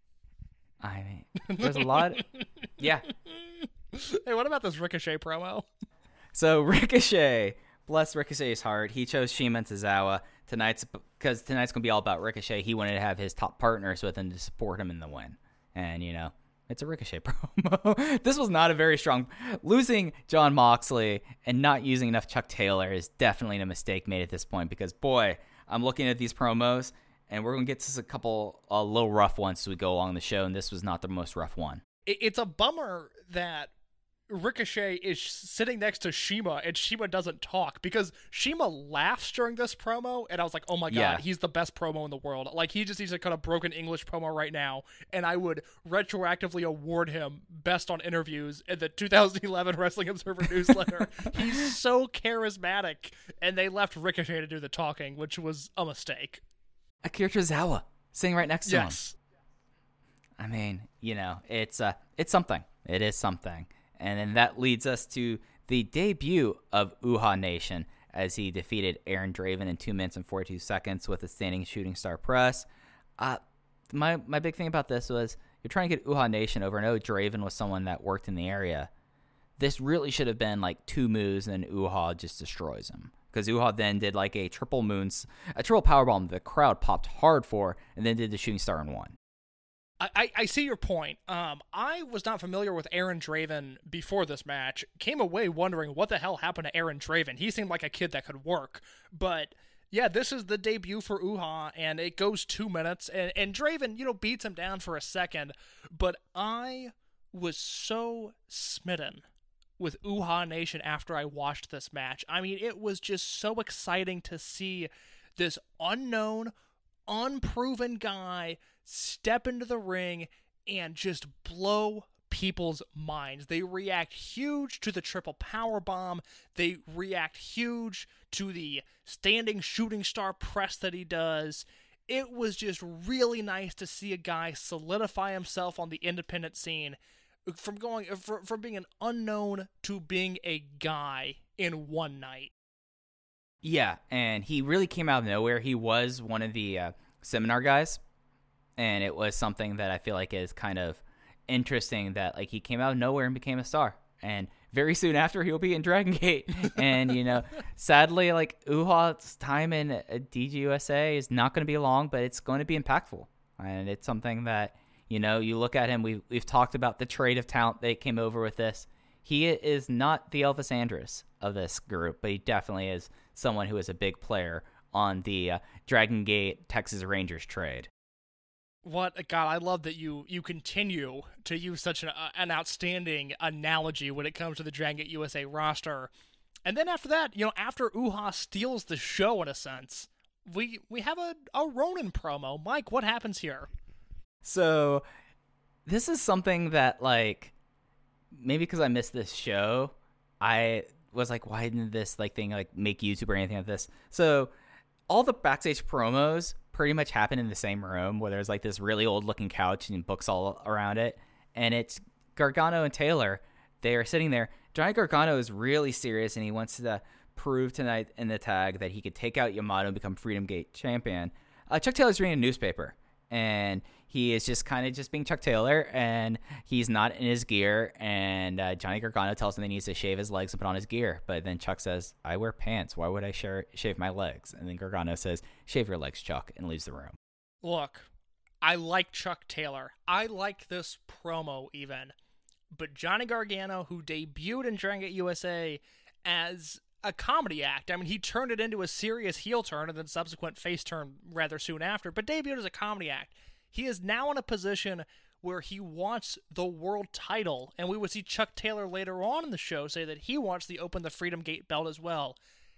I mean, there's a lot. Yeah. Hey, what about this Ricochet promo? So Ricochet, bless Ricochet's heart, he chose Shima and Tozawa because tonight's going to be all about Ricochet. He wanted to have his top partners with him to support him in the win. And, it's a Ricochet promo. This was not a very strong. Losing Jon Moxley and not using enough Chuck Taylor is definitely a mistake made at this point because, boy, I'm looking at these promos, and we're going to get to a couple little rough ones as we go along the show, and this was not the most rough one. It's a bummer that Ricochet is sitting next to Shima, and Shima doesn't talk, because Shima laughs during this promo, and I was like, oh my god, Yeah. He's he's the best promo in the world. Like, he just needs a kind of broken English promo right now, and I would retroactively award him Best on Interviews in the 2011 Wrestling Observer newsletter. He's so charismatic, and they left Ricochet to do the talking, which was a mistake. Akira Tozawa sitting right next to him. Yes. I mean, it's something. It is something. And then that leads us to the debut of Uhaa Nation as he defeated Aaron Draven in 2 minutes and 42 seconds with a standing shooting star press. My big thing about this was you're trying to get Uhaa Nation over. I know Draven was someone that worked in the area. This really should have been like 2 moves and then Uhaa just destroys him. Because Uhaa then did like a triple powerbomb the crowd popped hard for and then did the shooting star in 1. I see your point. I was not familiar with Aaron Draven before this match. Came away wondering what the hell happened to Aaron Draven. He seemed like a kid that could work. But yeah, this is the debut for Uhaa, and it goes 2 minutes. And Draven, beats him down for a second. But I was so smitten with Uhaa Nation after I watched this match. I mean, it was just so exciting to see this unknown, unproven guy step into the ring and just blow people's minds. They react huge to the triple power bomb. They react huge to the standing shooting star press that he does. It was just really nice to see a guy solidify himself on the independent scene from being an unknown to being a guy in one night. Yeah, and he really came out of nowhere. He was one of the seminar guys. And it was something that I feel like is kind of interesting that like he came out of nowhere and became a star. And very soon after he'll be in Dragon Gate. And, sadly, like Uhaa's time in DGUSA is not going to be long, but it's going to be impactful. And it's something that, you look at him, we've talked about the trade of talent that came over with this. He is not the Elvis Andrus of this group, but he definitely is someone who is a big player on the Dragon Gate Texas Rangers trade. God, I love that you continue to use such an outstanding analogy when it comes to the Dragon Gate USA roster. And then after that, after Uhaa steals the show in a sense, we have a Ronin promo. Mike, what happens here? So this is something that, like, maybe because I missed this show, I was like, why didn't this thing make YouTube or anything like this? So all the backstage promos pretty much happen in the same room where there's like this really old looking couch and books all around it. And it's Gargano and Taylor. They are sitting there. Johnny Gargano is really serious and he wants to prove tonight in the tag that he could take out Yamato and become Freedom Gate champion. Chuck Taylor's reading a newspaper and he is just kind of just being Chuck Taylor and he's not in his gear. And Johnny Gargano tells him that he needs to shave his legs and put on his gear. But then Chuck says, I wear pants. Why would I shave my legs? And then Gargano says, shave your legs, Chuck, and leaves the room. Look, I like Chuck Taylor. I like this promo even. But Johnny Gargano, who debuted in Dragon Gate USA as a comedy act. I mean, he turned it into a serious heel turn and then subsequent face turn rather soon after, but debuted as a comedy act. He is now in a position where he wants the world title, and we would see Chuck Taylor later on in the show say that he wants the Open the Freedom Gate belt as well.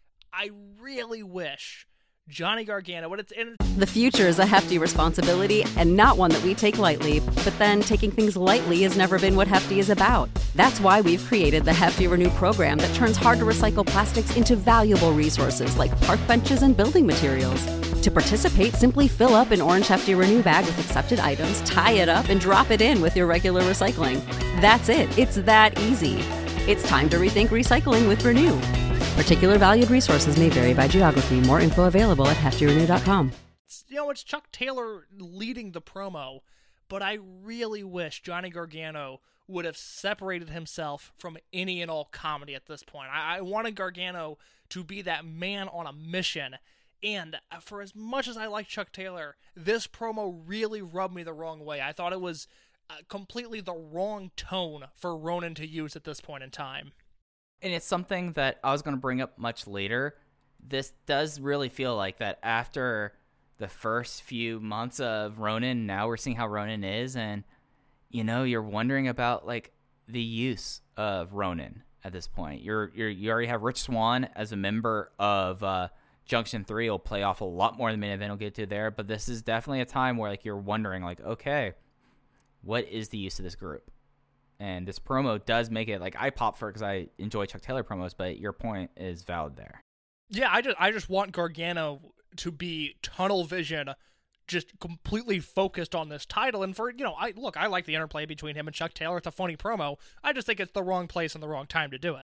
I really wish Johnny Gargano, The future is a hefty responsibility and not one that we take lightly, but then taking things lightly has never been what Hefty is about. That's why we've created the Hefty Renew program that turns hard-to-recycle plastics into valuable resources like park benches and building materials. To participate, simply fill up an orange Hefty Renew bag with accepted items, tie it up, and drop it in with your regular recycling. That's it. It's that easy. It's time to rethink recycling with Renew. Particular valued resources may vary by geography. More info available at heftyrenew.com. It's Chuck Taylor leading the promo, but I really wish Johnny Gargano would have separated himself from any and all comedy at this point. I wanted Gargano to be that man on a mission, and for as much as I like Chuck Taylor, this promo really rubbed me the wrong way. I thought it was completely the wrong tone for Ronan to use at this point in time. And it's something that I was going to bring up much later. This does really feel like that after the first few months of Ronan, now we're seeing how Ronan is, and you're wondering about like the use of Ronan at this point. You already have Rich Swann as a member of Junction 3. Will play off a lot more than the main event we'll get to there, but this is definitely a time where like you're wondering like, okay, what is the use of this group? And this promo does make it like I pop for it because I enjoy Chuck Taylor promos, but your point is valid there. Yeah, I just want Gargano to be tunnel vision, just completely focused on this title. And for I like the interplay between him and Chuck Taylor. It's a funny promo. I just think it's the wrong place and the wrong time to do it.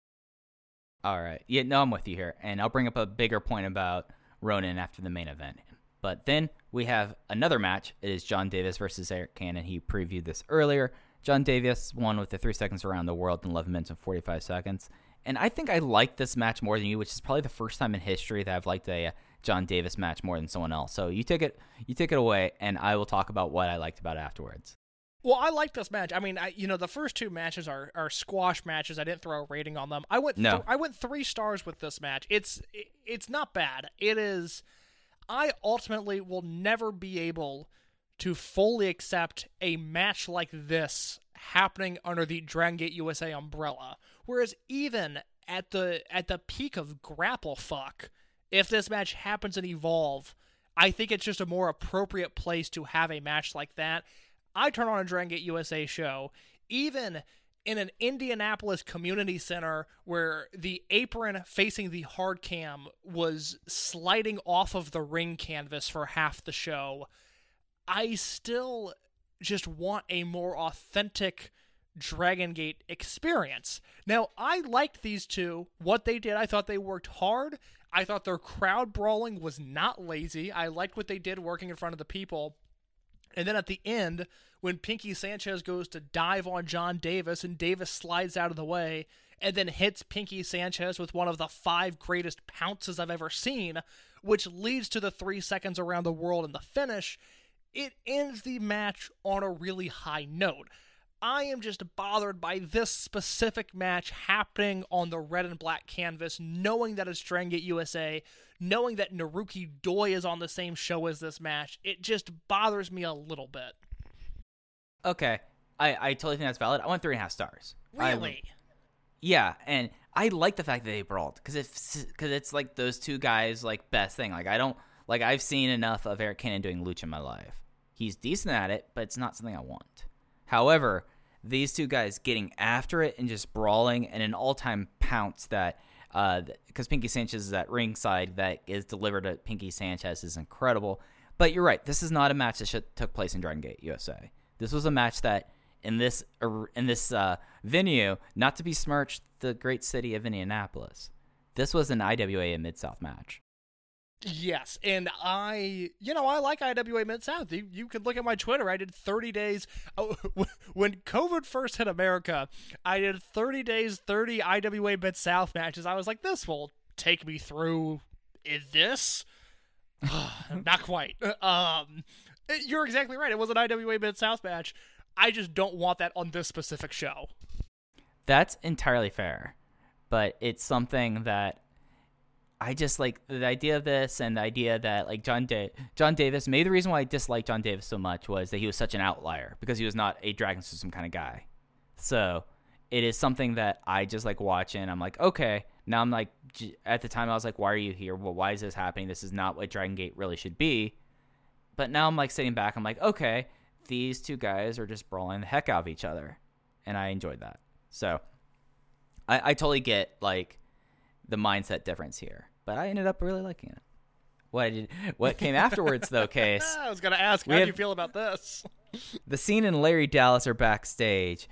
All right, yeah, no, I'm with you here, and I'll bring up a bigger point about Ronan after the main event. But then we have another match. It is John Davis versus Eric Cannon. He previewed this earlier. John Davis won with the 3 seconds around the world in 11 minutes and 45 seconds. And I think I like this match more than you, which is probably the first time in history that I've liked a John Davis match more than someone else. So you take it away, and I will talk about what I liked about it afterwards. Well, I like this match. I mean, the first two matches are squash matches. I didn't throw a rating on them. I went 3 stars with this match. It's not bad. It is. I ultimately will never be able to fully accept a match like this happening under the Dragon Gate USA umbrella. Whereas even at the peak of Grapple Fuck, if this match happens in Evolve, I think it's just a more appropriate place to have a match like that. I turn on a Dragon Gate USA show, even in an Indianapolis community center where the apron facing the hard cam was sliding off of the ring canvas for half the show, I still just want a more authentic Dragon Gate experience. Now, I liked these two. What they did, I thought they worked hard. I thought their crowd brawling was not lazy. I liked what they did working in front of the people. And then at the end, when Pinky Sanchez goes to dive on John Davis and Davis slides out of the way and then hits Pinky Sanchez with one of the 5 greatest pounces I've ever seen, which leads to the 3 seconds around the world and the finish, it ends the match on a really high note. I am just bothered by this specific match happening on the red and black canvas, knowing that it's Dragon Gate USA, knowing that Naruki Doi is on the same show as this match. It just bothers me a little bit. Okay, I totally think that's valid. I went 3.5 stars. Really? Yeah, and I like the fact that they brawled because it's like those two guys like best thing. Like I've seen enough of Eric Cannon doing lucha in my life. He's decent at it, but it's not something I want. However, these two guys getting after it and just brawling and an all-time pounce that because Pinky Sanchez is at ringside that is delivered to Pinky Sanchez is incredible. But you're right, this is not a match that took place in Dragon Gate USA. This was a match that in this venue, not to besmirch the great city of Indianapolis, this was an IWA and Mid-South match. Yes, and I like IWA Mid-South. You can look at my Twitter. I did 30 days. When COVID first hit America, I did 30 days, 30 IWA Mid-South matches. I was like, this will take me through this? Not quite. You're exactly right. It was an IWA Mid-South match. I just don't want that on this specific show. That's entirely fair, but it's something that I just like the idea of this, and the idea that like John Davis, maybe the reason why I disliked John Davis so much was that he was such an outlier because he was not a Dragon System kind of guy. So it is something that I just like watching. I'm like, okay, now I'm like, at the time I was like, why are you here? Well, why is this happening? This is not what Dragon Gate really should be. But now I'm like sitting back, I'm like, okay, these two guys are just brawling the heck out of each other. And I enjoyed that. So I totally get like the mindset difference here, but I ended up really liking it. What came afterwards though, Case? I was gonna ask, how do you feel about this? The Scene and Larry Dallas are backstage.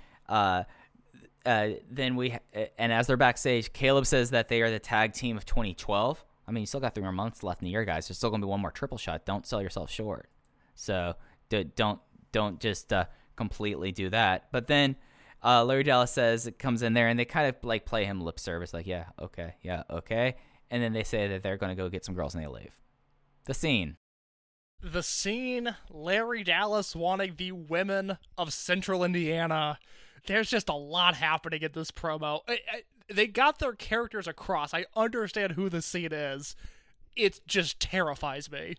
Then and as they're backstage, Caleb says that they are the tag team of 2012. I mean, you still got 3 more months left in the year, guys. There's still gonna be one more triple shot. Don't sell yourself short. So don't just completely do that. But then Larry Dallas says it comes in there, and they kind of like play him lip service, like yeah, okay, and then they say that they're gonna go get some girls and they leave. The Scene. The Scene, Larry Dallas wanting the women of Central Indiana. There's just a lot happening in this promo. They got their characters across. I understand who the Scene is. It just terrifies me.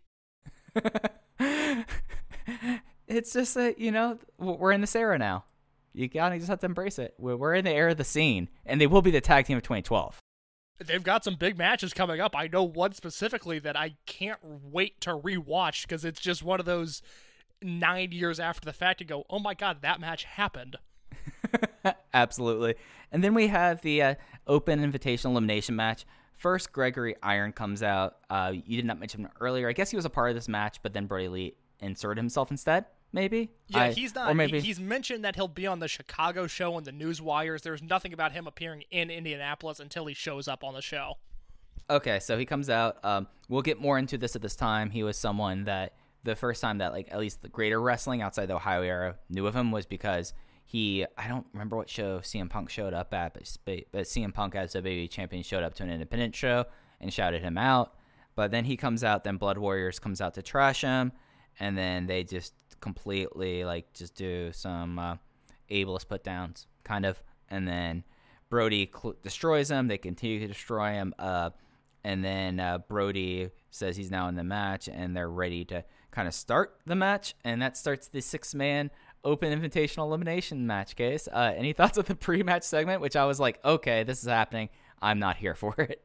It's just that, we're in this era now. You gotta just have to embrace it. We're in the era of the Scene, and they will be the tag team of 2012. They've got some big matches coming up. I know one specifically that I can't wait to rewatch because it's just one of those 9 years after the fact you go, oh my god, that match happened. Absolutely. And then we have the open invitational elimination match. First, Gregory Iron comes out. You did not mention him earlier. I guess he was a part of this match, but then Brody Lee inserted himself instead. Maybe? Yeah, he's not. Or maybe. He's mentioned that he'll be on the Chicago show on the Newswires. There's nothing about him appearing in Indianapolis until he shows up on the show. Okay, so he comes out. We'll get more into this at this time. He was someone that the first time that, like, at least the greater wrestling outside the Ohio era knew of him was because I don't remember what show CM Punk showed up at, but CM Punk as WWE champion showed up to an independent show and shouted him out. But then he comes out, then Blood Warriors comes out to trash him, and then they just completely just do some ableist put downs kind of, and then Brody destroys him. They continue to destroy him, and then Brody says he's now in the match, and they're ready to kind of start the match, and that starts the 6-man open invitational elimination match. Case, any thoughts on the pre-match segment, which I was like, okay, this is happening, I'm not here for it.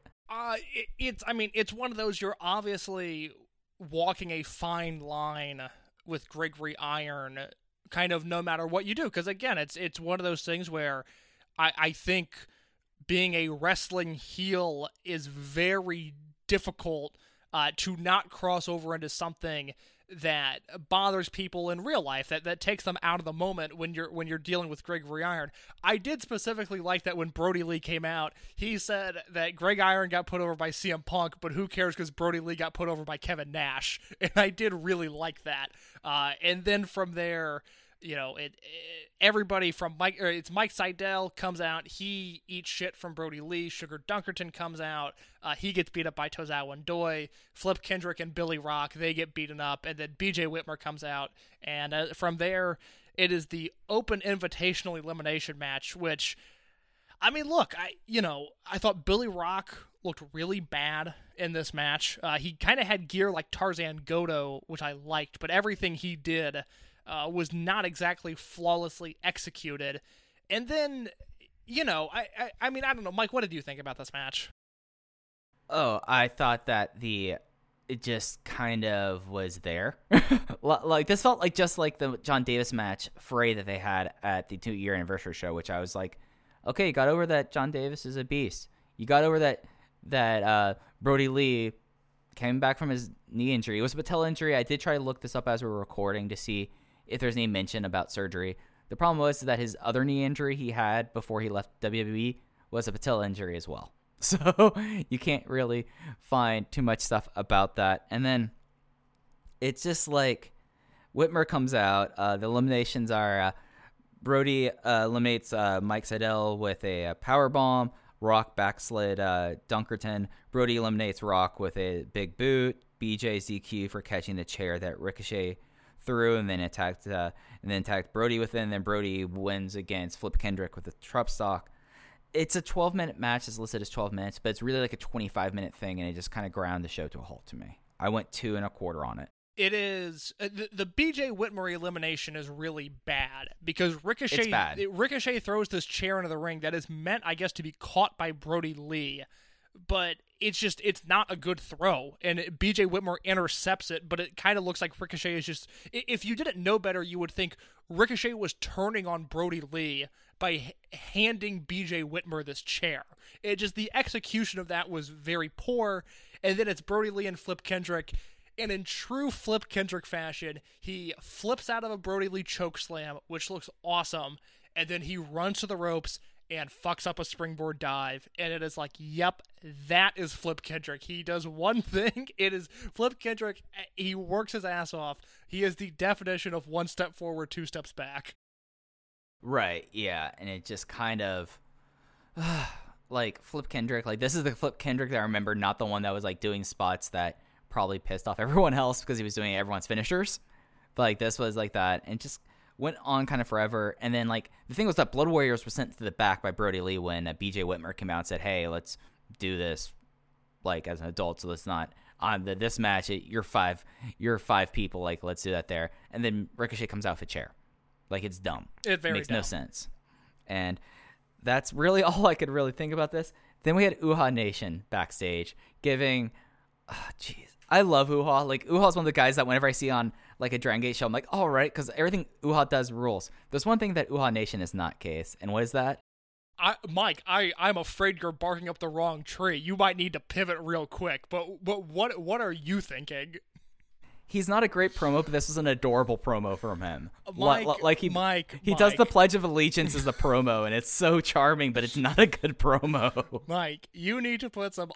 It's one of those, you're obviously walking a fine line with Gregory Iron, kind of no matter what you do, because again, it's one of those things where I think being a wrestling heel is very difficult to not cross over into something that bothers people in real life, that takes them out of the moment when you're dealing with Gregory Iron. I did specifically like that when Brody Lee came out, he said that Greg Iron got put over by CM Punk, but who cares because Brody Lee got put over by Kevin Nash, and I did really like that. And then from there, everybody from Mike Seidel comes out. He eats shit from Brody Lee. Sugar Dunkerton comes out. He gets beat up by Tozawa Ndoye. Flip Kendrick and Billy Rock, they get beaten up. And then BJ Whitmer comes out. And from there, it is the open invitational elimination match, which, I mean, look, I thought Billy Rock looked really bad in this match. He kind of had gear like Tarzan Goto, which I liked, but everything he did was not exactly flawlessly executed. And then, I don't know, Mike, what did you think about this match? Oh, I thought that it just kind of was there. Like, this felt like just like the John Davis match fray that they had at the 2-year anniversary show, which I was like, okay, you got over that John Davis is a beast. You got over that Brody Lee came back from his knee injury. It was a patella injury. I did try to look this up as we were recording to see if there's any mention about surgery. The problem was that his other knee injury he had before he left WWE was a patella injury as well. So you can't really find too much stuff about that. And then it's just like Whitmer comes out. The eliminations are Brody eliminates Mike Seidel with a power bomb. Rock backslid Dunkerton. Brody eliminates Rock with a big boot. BJ ZQ for catching the chair that Ricochet threw, and then attacked Brody with it. And then Brody wins against Flip Kendrick with a trap stock. it's a 12-minute match. It's listed as 12 minutes, but it's really like a 25-minute thing, and it just kind of ground the show to a halt to me. I went 2 1/4 on it. It is the BJ Whitmer elimination is really bad because Ricochet. It's bad. Ricochet throws this chair into the ring that is meant, I guess, to be caught by Brody Lee, but it's not a good throw, and BJ Whitmer intercepts it. But it kind of looks like Ricochet is just. If you didn't know better, you would think Ricochet was turning on Brody Lee by handing BJ Whitmer this chair. The execution of that was very poor, and then it's Brody Lee and Flip Kendrick. And in true Flip Kendrick fashion, he flips out of a Brody Lee chokeslam, which looks awesome, and then he runs to the ropes and fucks up a springboard dive. And it is like, yep, that is Flip Kendrick. He does one thing. It is Flip Kendrick. He works his ass off. He is the definition of 1 step forward, 2 steps back. Right, yeah, and it just kind of, like, Flip Kendrick, like, this is the Flip Kendrick that I remember, not the one that was, like, doing spots that probably pissed off everyone else because he was doing everyone's finishers. But, like, this was like that, and just went on kind of forever. And then, like, the thing was that Blood Warriors were sent to the back by Brody Lee when BJ Whitmer came out and said, hey, let's do this, like, as an adult, so let's not, on this match, you're five people, like, let's do that there. And then Ricochet comes out with a chair. Like, it's dumb. It makes no sense. And that's really all I could really think about this. Then we had Uhaa Nation backstage giving, jeez. I love Uhaa. Like, Uha's one of the guys that whenever I see on, like, a Dragon Gate show, I'm like, all right, because everything Uhaa does rules. There's one thing that Uhaa Nation is not, Case, and what is that? Mike, I'm afraid you're barking up the wrong tree. You might need to pivot real quick, but what are you thinking? He's not a great promo, but this is an adorable promo from him. Mike, he does the Pledge of Allegiance as the promo, and it's so charming, but it's not a good promo. Mike, you need to put some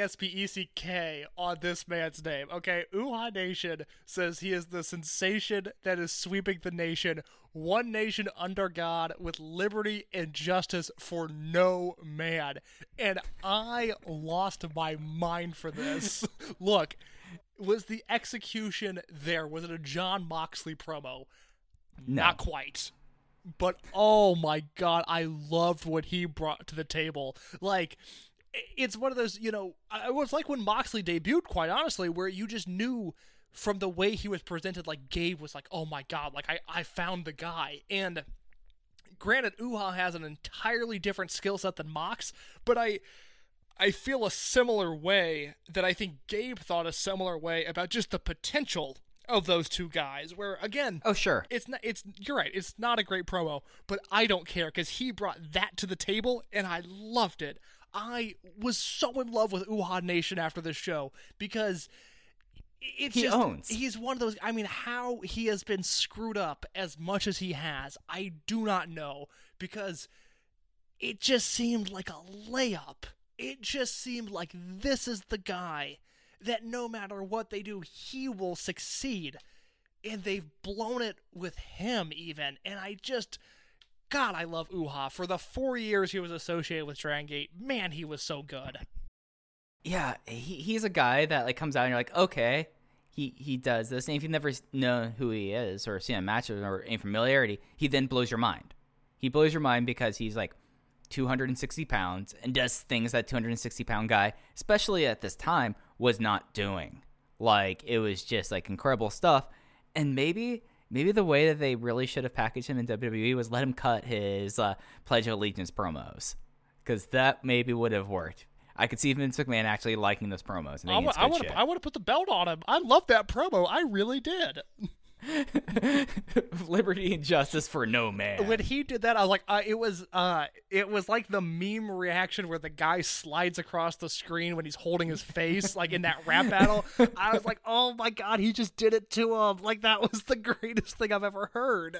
RESPECK on this man's name, okay? Uhaa Nation says he is the sensation that is sweeping the nation, one nation under God, with liberty and justice for no man. And I lost my mind for this. Look. Was the execution there? Was it a Jon Moxley promo? No. Not quite. But, oh my God, I loved what he brought to the table. Like, it's one of those, it was like when Moxley debuted, quite honestly, where you just knew from the way he was presented, like, Gabe was like, oh my God, like, I found the guy. And granted, Uhaa has an entirely different skill set than Mox, but I feel a similar way that I think Gabe thought a similar way about just the potential of those two guys, where, again... Oh, sure. You're right, it's not a great promo, but I don't care, because he brought that to the table, and I loved it. I was so in love with Uhaa Nation after this show, because he's one of those... I mean, how he has been screwed up as much as he has, I do not know, because it just seemed like a layup. It just seemed like this is the guy that no matter what they do, he will succeed. And they've blown it with him even. And God, I love Uhaa. For the 4 years he was associated with Dragon Gate, man, he was so good. Yeah, he's a guy that, like, comes out and you're like, okay, he does this. And if you've never known who he is or seen a match or any familiarity, he then blows your mind. He blows your mind because he's, like, 260 pounds and does things that 260-pound guy, especially at this time, was not doing. Like, it was just, like, incredible stuff. And maybe the way that they really should have packaged him in WWE was let him cut his Pledge of Allegiance promos, because that maybe would have worked. I could see Vince McMahon actually liking those promos. And I would have put the belt on him. I loved that promo. I really did. Liberty and justice for no man. When he did that, I was like, it was like the meme reaction where the guy slides across the screen when he's holding his face, like in that rap battle. I was like, oh my God, he just did it to him. Like, that was the greatest thing I've ever heard.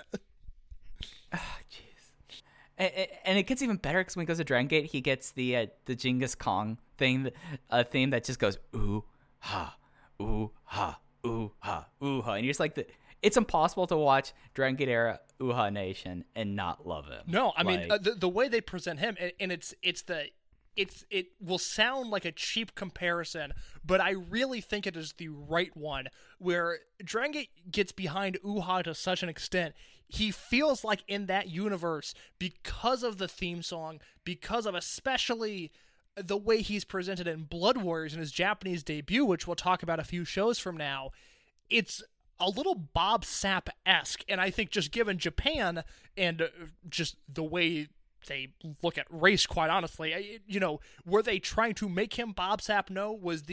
Jeez. And it gets even better because when he goes to Dragon Gate, he gets the Genghis Khan theme that just goes ooh ha, ooh ha, ooh ha, ooh ha, and you're just like it's impossible to watch Dragon Gate era Uhaa Nation and not love him. No, I mean the way they present him, and it's the it will sound like a cheap comparison, but I really think it is the right one, where Dragon Gate gets behind Uhaa to such an extent. He feels like in that universe, because of the theme song, because of especially the way he's presented in Blood Warriors in his Japanese debut, which we'll talk about a few shows from now, it's a little Bob Sapp-esque. And I think just given Japan and just the way they look at race, quite honestly, were they trying to make him Bob Sapp? No. Was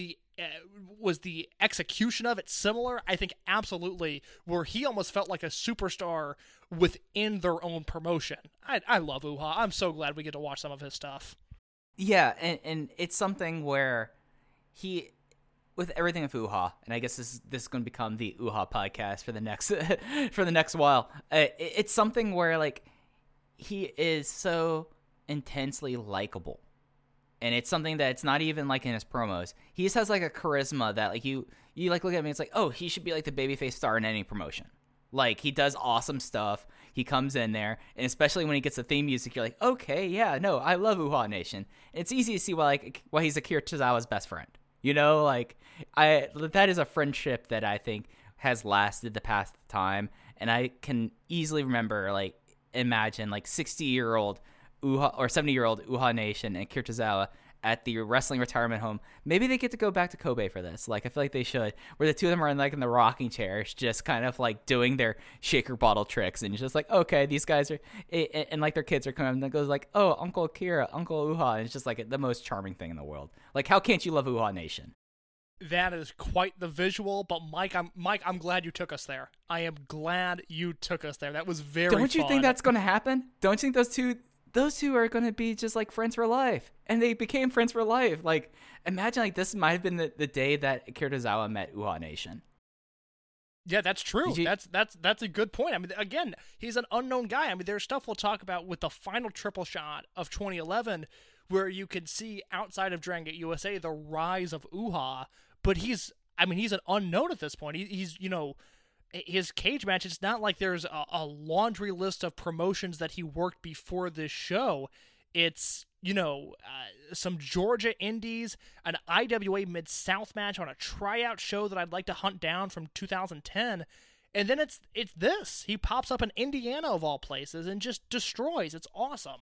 the execution of it similar? I think absolutely, where he almost felt like a superstar within their own promotion. I love Uhaa. I'm so glad we get to watch some of his stuff. Yeah, and it's something where he, with everything of Uhaa, and I guess this is going to become the Uhaa podcast for the next while. It's something where like he is so intensely likable, and it's something that it's not even like in his promos. He just has like a charisma that like you like look at me, it's like, oh, he should be like the babyface star in any promotion. Like, he does awesome stuff. He comes in there, and especially when he gets the theme music, you're like, okay, yeah, no, I love Uhaa Nation. It's easy to see why he's Akira Tozawa's best friend. That is a friendship that I think has lasted the past time, and I can easily remember, like, imagine, like, 60-year-old Uhaa or 70-year-old Uhaa Nation and Akira Tozawa at the wrestling retirement home. Maybe they get to go back to Kobe for this. Like, I feel like they should, where the two of them are in the rocking chairs, just kind of like doing their shaker bottle tricks, and you're just like, okay, these guys are, and like their kids are coming, and it goes like, oh, Uncle Akira, Uncle Uhaa, and it's just like the most charming thing in the world. Like, how can't you love Uhaa Nation? That is quite the visual, but Mike, I'm glad you took us there. I am glad you took us there. That was very Don't you fun. think that's going to happen? Don't you think those two are going to be just like friends for life? And they became friends for life. Like, imagine like this might have been the day that Akira Tozawa met Uhaa Nation. Yeah, that's true. That's a good point. I mean, again, he's an unknown guy. I mean, there's stuff we'll talk about with the final triple shot of 2011 where you can see outside of Dragon Gate USA the rise of Uhaa, but he's an unknown at this point. He's his cage match, it's not like there's a laundry list of promotions that he worked before this show. It's, some Georgia Indies, an IWA Mid-South match on a tryout show that I'd like to hunt down from 2010. And then it's this. He pops up in Indiana, of all places, and just destroys. It's awesome.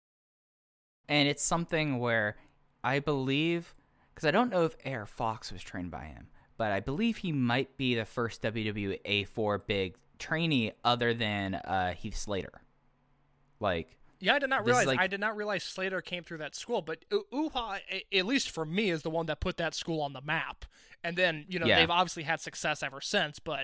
And it's something where I believe, because I don't know if AR Fox was trained by him, but I believe he might be the first WWE A4 big trainee other than Heath Slater. Like, yeah, I did not realize Slater came through that school, but Uhaa, at least for me, is the one that put that school on the map. And then, they've obviously had success ever since, but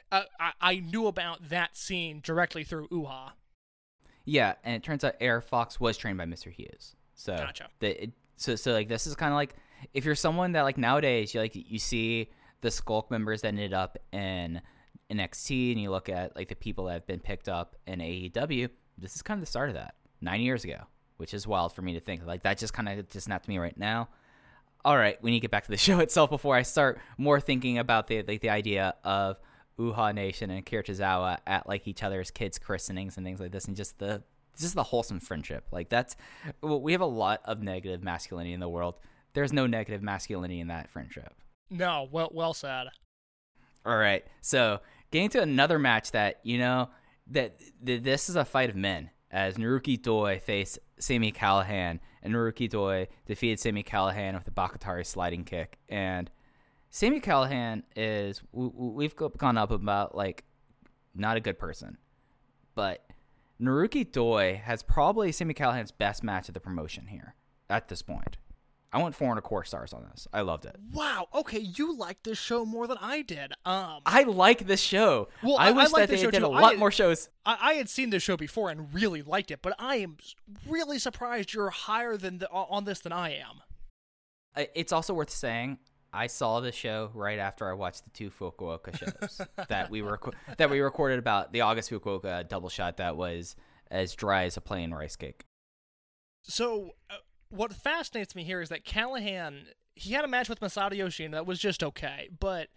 I knew about that scene directly through Uhaa. Yeah, and it turns out AR Fox was trained by Mr. Hughes. So gotcha. So like this is kind of like, if you're someone that like nowadays you see the Skulk members that ended up in NXT, and you look at like the people that have been picked up in AEW, this is kind of the start of that 9 years ago, which is wild for me to think. Like, that just kind of just snapped to me right now. All right, we need to get back to the show itself before I start more thinking about the idea of Uhaa Nation and Akira Tozawa at like each other's kids' christenings and things like this, and just the wholesome friendship. Like, we have a lot of negative masculinity in the world. There's no negative masculinity in that friendship. No, well said. All right, so getting to another match that this is a fight of men, as Naruki Doi faced Sami Callihan, and Naruki Doi defeated Sami Callihan with a Bakatari sliding kick. And Sami Callihan we've gone up about like not a good person, but Naruki Doi has probably Sami Callihan's best match of the promotion here at this point. I went 4.25 stars on this. I loved it. Wow. Okay, you liked this show more than I did. I like this show. Well, I wish that they did a lot more shows. I had seen this show before and really liked it, but I am really surprised you're higher on this than I am. It's also worth saying, I saw the show right after I watched the 2 Fukuoka shows that we recorded about the August Fukuoka double shot that was as dry as a plain rice cake. So, what fascinates me here is that Callihan, he had a match with Masato Yoshino that was just okay, but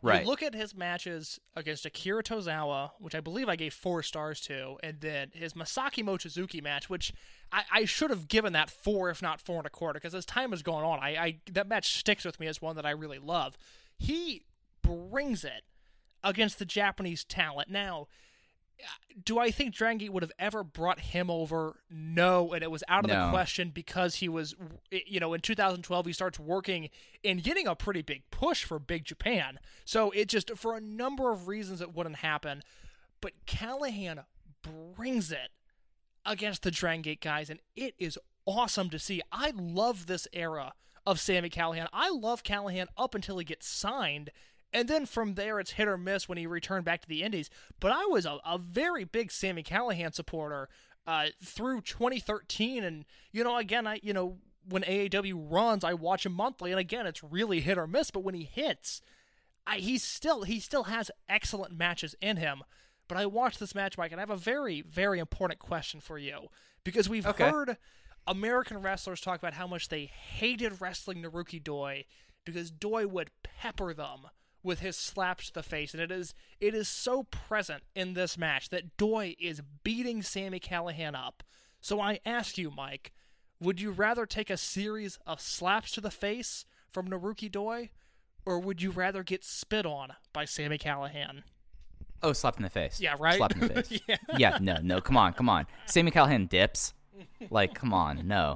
Right. You look at his matches against Akira Tozawa, which I believe I gave 4 stars to, and then his Masaki Mochizuki match, which I should have given that 4, if not 4.25, because as time has gone on, that match sticks with me as one that I really love. He brings it against the Japanese talent. Now, do I think Dragon Gate would have ever brought him over? No, and it was out of the question because he was, in 2012, he starts working and getting a pretty big push for Big Japan. So it just, for a number of reasons, it wouldn't happen. But Callihan brings it against the Dragon Gate guys, and it is awesome to see. I love this era of Sami Callihan. I love Callihan up until he gets signed. And then from there, it's hit or miss when he returned back to the Indies. But I was a very big Sami Callihan supporter through 2013. And, again, when AAW runs, I watch him monthly. And, again, it's really hit or miss. But when he hits, he still has excellent matches in him. But I watched this match, Mike, and I have a very, very important question for you. Because we've heard American wrestlers talk about how much they hated wrestling Naruki Doi because Doi would pepper them with his slaps to the face, and it is so present in this match that Doi is beating Sami Callihan up. So I ask you, Mike, would you rather take a series of slaps to the face from Naruki Doi, or would you rather get spit on by Sami Callihan? Oh, slap in the face. Yeah, right? Slap in the face. Yeah, no, come on. Sami Callihan dips. Like, come on, no.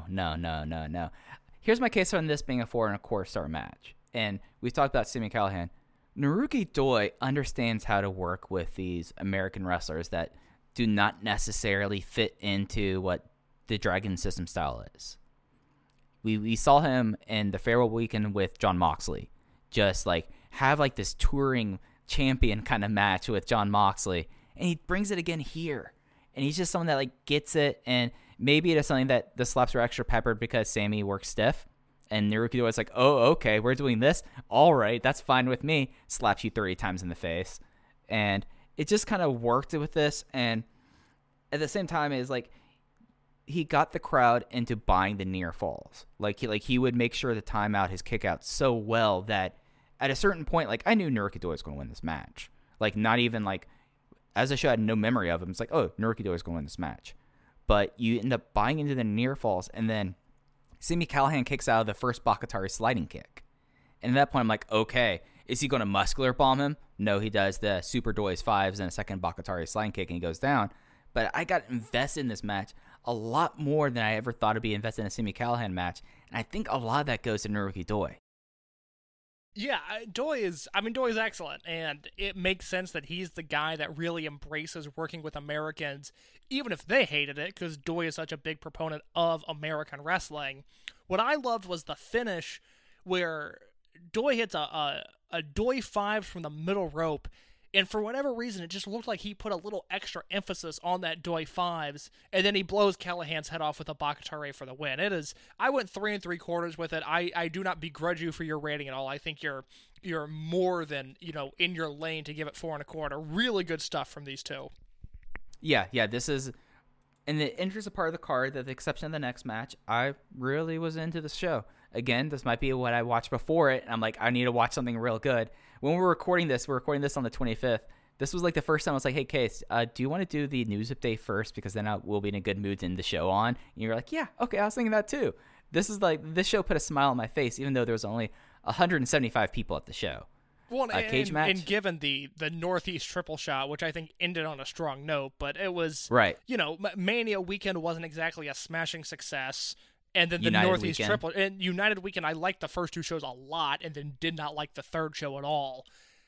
Here's my case on this being a 4.25 star match, and we've talked about Sami Callihan. Naruki Doi understands how to work with these American wrestlers that do not necessarily fit into what the Dragon system style is. We saw him in the farewell weekend with Jon Moxley, just have this touring champion kind of match with Jon Moxley, and he brings it again here. And he's just someone that gets it, and maybe it is something that the slaps are extra peppered because Sami works stiff. And Naruki Doi is like, oh, okay, we're doing this? All right, that's fine with me. Slaps you 30 times in the face. And it just kind of worked with this. And at the same time, is he got the crowd into buying the near falls. He would make sure to time out his kick out so well that at a certain point, I knew Naruki Doi was going to win this match. Not even as a show, I had no memory of him. It's oh, Naruki Doi is going to win this match. But you end up buying into the near falls, and then Sami Callihan kicks out of the first Bakatari sliding kick. And at that point, I'm like, okay, is he going to muscular bomb him? No, he does the Super Doi's 5s and a second Bakatari sliding kick, and he goes down. But I got invested in this match a lot more than I ever thought I'd be invested in a Sami Callihan match. And I think a lot of that goes to Naruki Doi. Yeah, Doi is excellent, and it makes sense that he's the guy that really embraces working with Americans, even if they hated it, because Doi is such a big proponent of American wrestling. What I loved was the finish where Doi hits a Doi 5 from the middle rope, and for whatever reason, it just looked like he put a little extra emphasis on that Doi 5s, and then he blows Callahan's head off with a Bakatare for the win. I went 3 3/4 with it. I do not begrudge you for your rating at all. I think you're more than, in your lane to give it 4 1/4. Really good stuff from these two. Yeah, this is, in the interest of part of the card, with the exception of the next match, I really was into this show. Again, this might be what I watched before it, and I'm I need to watch something real good. When we're recording this on the 25th. This was the first time I was hey, Case, do you want to do the news update first? Because then we'll be in a good mood to end the show on. And you're like, yeah, okay, I was thinking that too. This is this show put a smile on my face, even though there was only 175 people at the show. Well, cage match. And given the Northeast triple shot, which I think ended on a strong note, but it was, right. Mania weekend wasn't exactly a smashing success. And then the United Northeast weekend. triple and United weekend, I liked the first 2 shows a lot, and then did not like the third show at all.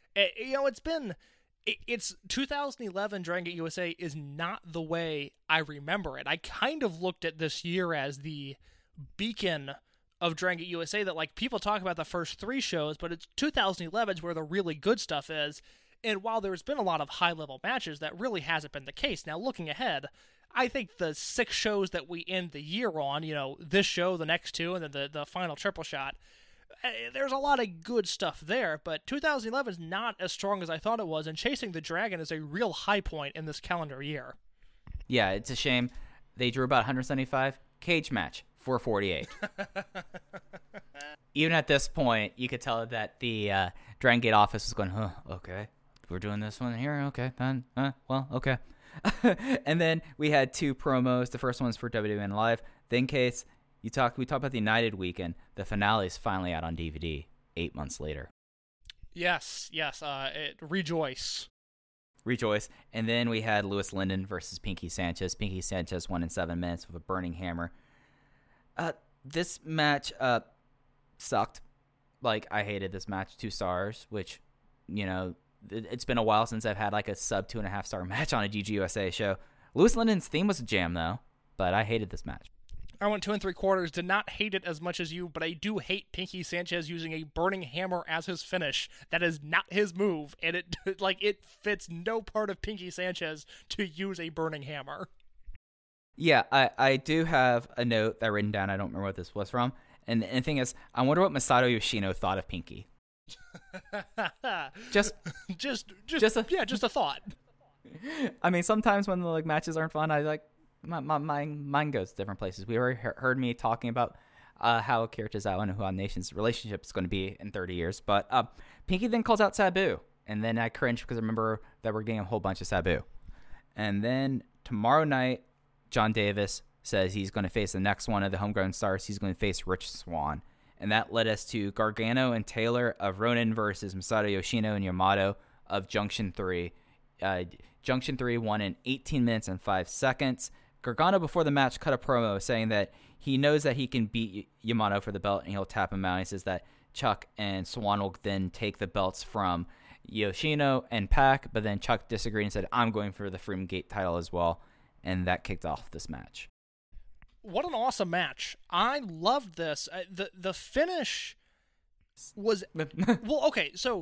It's 2011 Dragon Gate USA is not the way I remember it. I kind of looked at this year as the beacon of Dragon Gate USA that people talk about the first 3 shows, but it's 2011 is where the really good stuff is. And while there's been a lot of high-level matches, that really hasn't been the case. Now, looking ahead, I think the 6 shows that we end the year on, this show, the next 2, and then the final triple shot, there's a lot of good stuff there, but 2011 is not as strong as I thought it was, and Chasing the Dragon is a real high point in this calendar year. Yeah, it's a shame. They drew about 175. Cage match, 448. Even at this point, you could tell that the Dragon Gate office was going, okay, we're doing this one here, okay, then, well, okay. And then we had 2 promos. The first one's for WWN Live. Then, Case, we talked about the United weekend. The finale is finally out on DVD 8 months later. Yes. Rejoice. And then we had Louis Linden versus Pinky Sanchez. Pinky Sanchez won in 7 minutes with a burning hammer. This match sucked. Like, I hated this match. 2 stars, which, you know, it's been a while since I've had like a sub 2.5 star match on a DGUSA show. Louis Linden's theme was a jam, though, but I hated this match. I went 2 3/4. Did not hate it as much as you, but I do hate Pinky Sanchez using a burning hammer as his finish. That is not his move, and it fits no part of Pinky Sanchez to use a burning hammer. Yeah, I do have a note that written down. I don't remember what this was from. And the thing is, I wonder what Masato Yoshino thought of Pinky. just a thought. I mean, sometimes when the matches aren't fun, I my mind goes different places. We already heard me talking about how Akira Tozawa and Huan Nation's relationship is going to be in 30 years. But Pinky then calls out Sabu, and then I cringe because I remember that we're getting a whole bunch of Sabu. And then tomorrow night, John Davis says he's going to face the next one of the homegrown stars. He's going to face Rich Swann. And that led us to Gargano and Taylor of Ronin versus Masato Yoshino and Yamato of Junction 3. Junction 3 won in 18 minutes and 5 seconds. Gargano, before the match, cut a promo saying that he knows that he can beat Yamato for the belt and he'll tap him out. He says that Chuck and Swann will then take the belts from Yoshino and Pac, but then Chuck disagreed and said, I'm going for the Freedom Gate title as well. And that kicked off this match. What an awesome match. I loved this. The finish was... well, okay, so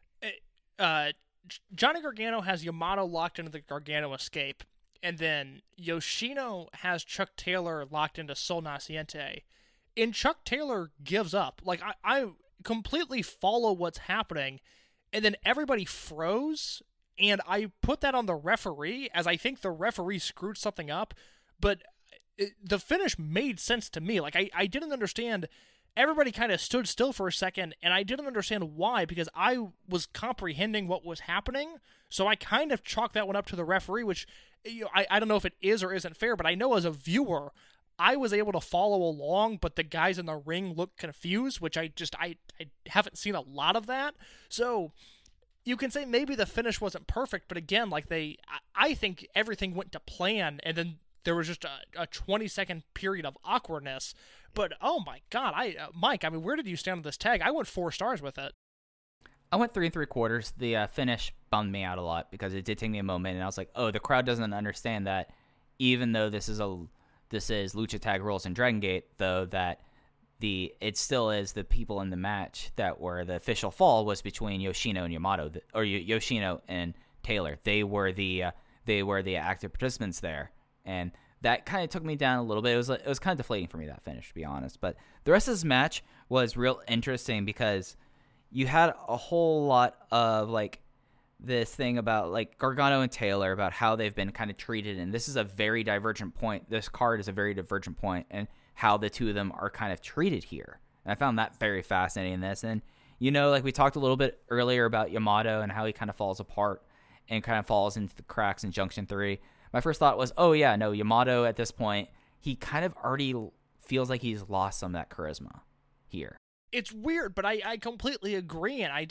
Johnny Gargano has Yamato locked into the Gargano escape, and then Yoshino has Chuck Taylor locked into Sol Naciente. And Chuck Taylor gives up. Like, I completely follow what's happening, and then everybody froze, and I put that on the referee, as I think the referee screwed something up, but... the finish made sense to me. Like, I didn't understand. Everybody kind of stood still for a second, and I didn't understand why, because I was comprehending what was happening. So I kind of chalked that one up to the referee, which I don't know if it is or isn't fair, but I know as a viewer, I was able to follow along, but the guys in the ring looked confused, which I haven't seen a lot of that. So you can say maybe the finish wasn't perfect, but again, like I think everything went to plan, and then there was just a 20-second period of awkwardness. But, oh my God, Mike, I mean, where did you stand on this tag? I went 4 stars with it. I went 3 3/4. The finish bummed me out a lot because it did take me a moment, and I was like, oh, the crowd doesn't understand that even though this is Lucha Tag Rules and Dragon Gate, though, that it still is the people in the match that were the official fall was between Yoshino and Yamato, or Yoshino and Taylor. They were the active participants there. And that kind of took me down a little bit. It was kind of deflating for me, that finish, to be honest. But the rest of this match was real interesting because you had a whole lot of this thing about Gargano and Taylor, about how they've been kind of treated. And this is a very divergent point. This card is a very divergent point and how the two of them are kind of treated here. And I found that very fascinating in this. And, we talked a little bit earlier about Yamato and how he kind of falls apart and kind of falls into the cracks in Junction 3. My first thought was, oh, yeah, no, Yamato at this point, he kind of already feels like he's lost some of that charisma here. It's weird, but I completely agree, and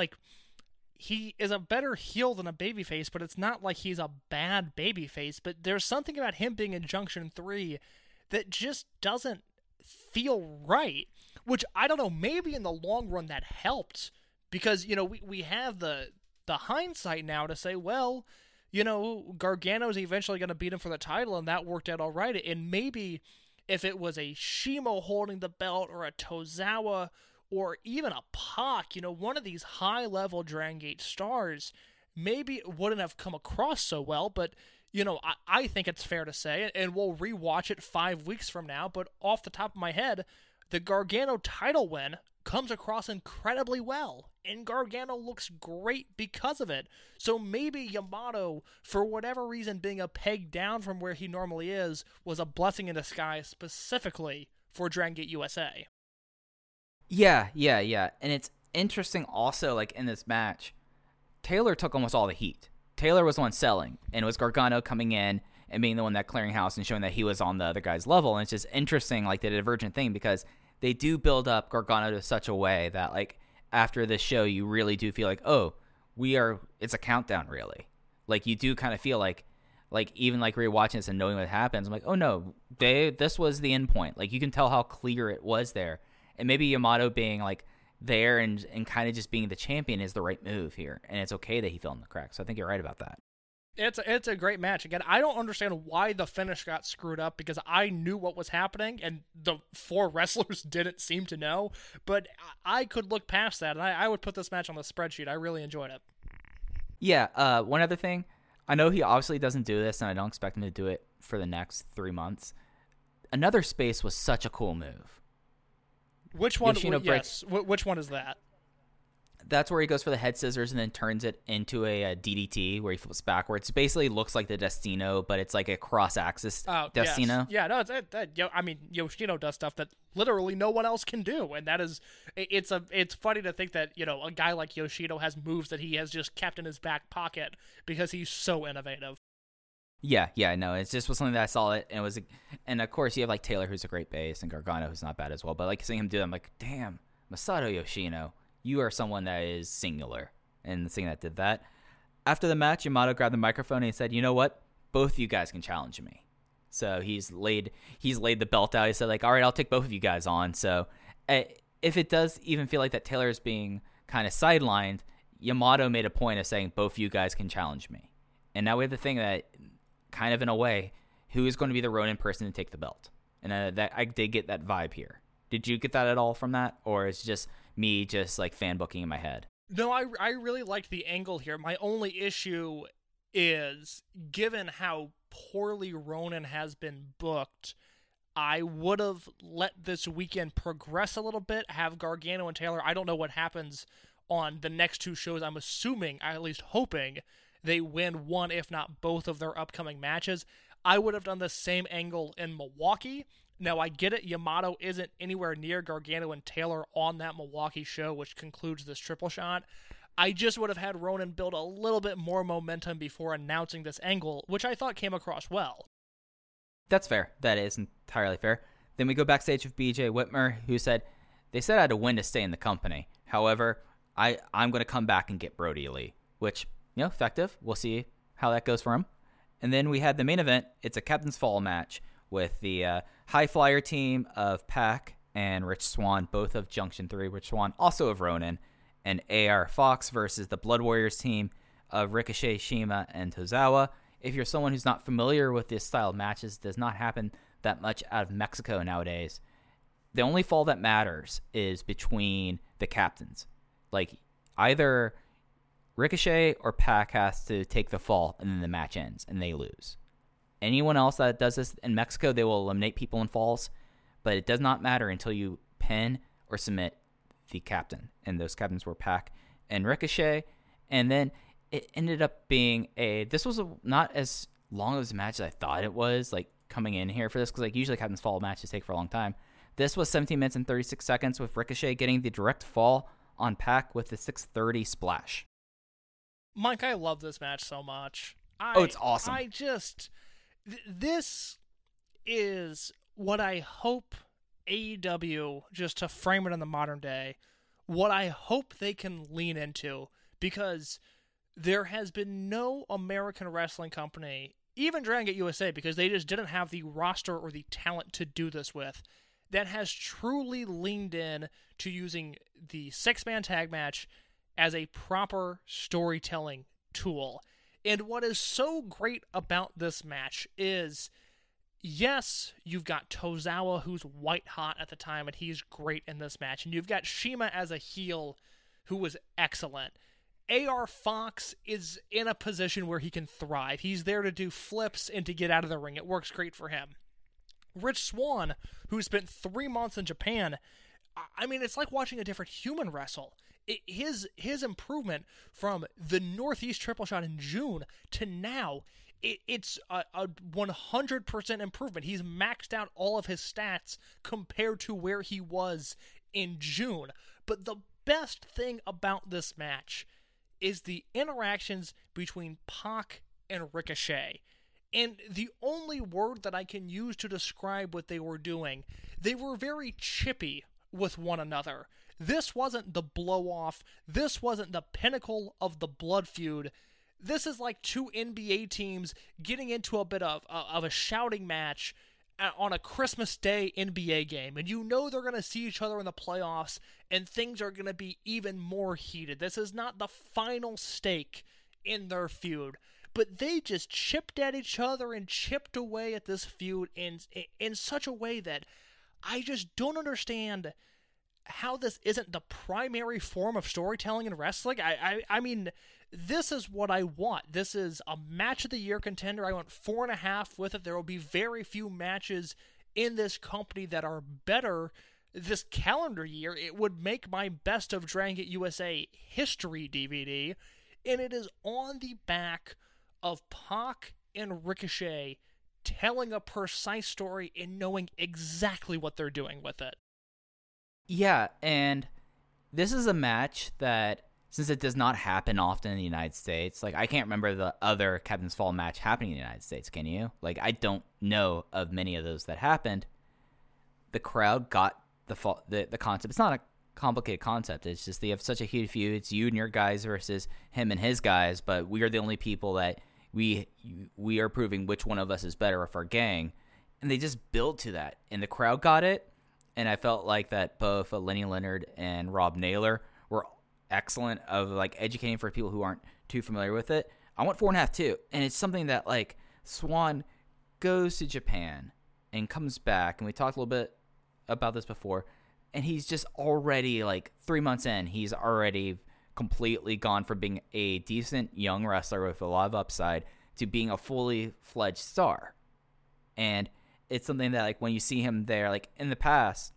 he is a better heel than a babyface, but it's not like he's a bad babyface, but there's something about him being in Junction 3 that just doesn't feel right, which, I don't know, maybe in the long run that helped, because, we have the hindsight now to say, well, Gargano's eventually going to beat him for the title, and that worked out all right. And maybe if it was a Shimo holding the belt, or a Tozawa, or even a Pac, one of these high-level Dragon Gate stars, maybe it wouldn't have come across so well. But, I think it's fair to say, and we'll rewatch it 5 weeks from now, but off the top of my head, the Gargano title win comes across incredibly well, and Gargano looks great because of it. So maybe Yamato, for whatever reason, being a peg down from where he normally is, was a blessing in disguise specifically for Dragon Gate USA. Yeah. And it's interesting also, like, in this match, Taylor took almost all the heat. Taylor was the one selling, and it was Gargano coming in and being the one that clearing house and showing that he was on the other guy's level. And it's just interesting, like, the divergent thing, because they do build up Gargano to such a way that, like, after this show, you really do feel like, oh, it's a countdown, really. Like, you do kind of feel like even like rewatching this and knowing what happens, I'm like, oh no, this was the end point. Like, you can tell how clear it was there. And maybe Yamato being like there and kind of just being the champion is the right move here. And it's okay that he fell in the cracks. So I think you're right about that. It's a great match. Again, I don't understand why the finish got screwed up, because I knew what was happening and the 4 wrestlers didn't seem to know, but I could look past that, and I would put this match on the spreadsheet. I really enjoyed it. Yeah, one other thing. I know he obviously doesn't do this, and I don't expect him to do it for the next 3 months. Another space was such a cool move. Which one? Yes. Which one is that? That's where he goes for the head scissors and then turns it into a DDT where he flips backwards. It basically looks like the Destino, but it's like a cross-axis Destino. Yes. Yeah, no, I mean, Yoshino does stuff that literally no one else can do, and that is, it's funny to think that, a guy like Yoshino has moves that he has just kept in his back pocket because he's so innovative. Yeah, no, it's just was something that I saw it, and it was, and of course you have like Taylor, who's a great bass, and Gargano, who's not bad as well, but like seeing him do it, I'm like, damn, Masato Yoshino, you are someone that is singular, and seeing that did that. After the match, Yamato grabbed the microphone and he said, you know what, both of you guys can challenge me. So he's laid the belt out. He said, like, all right, I'll take both of you guys on. So if it does even feel like that Taylor is being kind of sidelined, Yamato made a point of saying both of you guys can challenge me. And now we have the thing that, kind of in a way, who is going to be the Ronin person to take the belt? And that I did get that vibe here. Did you get that at all from that? Or is it just me just like fan booking in my head? No, I really liked the angle here. My only issue is, given how poorly Ronin has been booked, I would have let this weekend progress a little bit, have Gargano and Taylor. I don't know what happens on the next 2 shows. I'm assuming, at least hoping, they win one, if not both, of their upcoming matches. I would have done the same angle in Milwaukee. Now, I get it, Yamato isn't anywhere near Gargano and Taylor on that Milwaukee show, which concludes this triple shot. I just would have had Ronin build a little bit more momentum before announcing this angle, which I thought came across well. That's fair. That is entirely fair. Then we go backstage with BJ Whitmer, who said, they said I had to win to stay in the company. However, I'm going to come back and get Brody Lee, which, effective. We'll see how that goes for him. And then we had the main event. It's a Captain's Fall match with the High Flyer team of Pac and Rich Swann, both of Junction 3. Rich Swann, also of Ronin, and AR Fox versus the Blood Warriors team of Ricochet, Shima, and Tozawa. If you're someone who's not familiar with this style of matches, it does not happen that much out of Mexico nowadays. The only fall that matters is between the captains. Like, either Ricochet or Pac has to take the fall, and then the match ends, and they lose. Anyone else that does this in Mexico, they will eliminate people in falls, but it does not matter until you pin or submit the captain. And those captains were Pac and Ricochet. And then it ended up being this was not as long of a match as I thought it was, like, coming in here for this, because like usually Captain's Fall matches take for a long time. This was 17 minutes and 36 seconds with Ricochet getting the direct fall on Pac with the 630 splash. Mike, I love this match so much. It's awesome. This is what I hope AEW, just to frame it in the modern day, what I hope they can lean into, because there has been no American wrestling company, even Dragon Gate USA, because they just didn't have the roster or the talent to do this with, that has truly leaned in to using the 6-man tag match as a proper storytelling tool. And what is so great about this match is, yes, you've got Tozawa, who's white hot at the time, and he's great in this match. And you've got Shima as a heel, who was excellent. AR Fox is in a position where he can thrive. He's there to do flips and to get out of the ring. It works great for him. Rich Swann, who spent 3 months in Japan, I mean, it's like watching a different human wrestle. His improvement from the Northeast triple shot in June to now, it's a 100% improvement. He's maxed out all of his stats compared to where he was in June. But the best thing about this match is the interactions between Pac and Ricochet. And the only word that I can use to describe what they were doing, they were very chippy with one another. This wasn't the blow-off. This wasn't the pinnacle of the blood feud. This is like two NBA teams getting into a bit of a shouting match on a Christmas Day NBA game. And you know they're going to see each other in the playoffs, and things are going to be even more heated. This is not the final stake in their feud. But they just chipped at each other and chipped away at this feud in such a way that I just don't understand how this isn't the primary form of storytelling in wrestling. I mean, this is what I want. This is a match of the year contender. I want 4.5 with it. There will be very few matches in this company that are better this calendar year. It would make my Best of Dragon Gate USA history DVD, and it is on the back of Pac and Ricochet telling a precise story and knowing exactly what they're doing with it. Yeah, and this is a match that, since it does not happen often in the United States, like, I can't remember the other Captain's Fall match happening in the United States, can you? Like, I don't know of many of those that happened. The crowd got the concept. It's not a complicated concept. It's just they have such a huge feud. It's you and your guys versus him and his guys, but we are the only people that we are proving which one of us is better of our gang. And they just build to that, and the crowd got it. And I felt like that both Lenny Leonard and Rob Naylor were excellent of, like, educating for people who aren't too familiar with it. I want 4.5 too. And it's something that, like, Swan goes to Japan and comes back, and we talked a little bit about this before, and he's just already, like, 3 months in, he's already completely gone from being a decent young wrestler with a lot of upside to being a fully fledged star. And it's something that, like, when you see him there, like, in the past,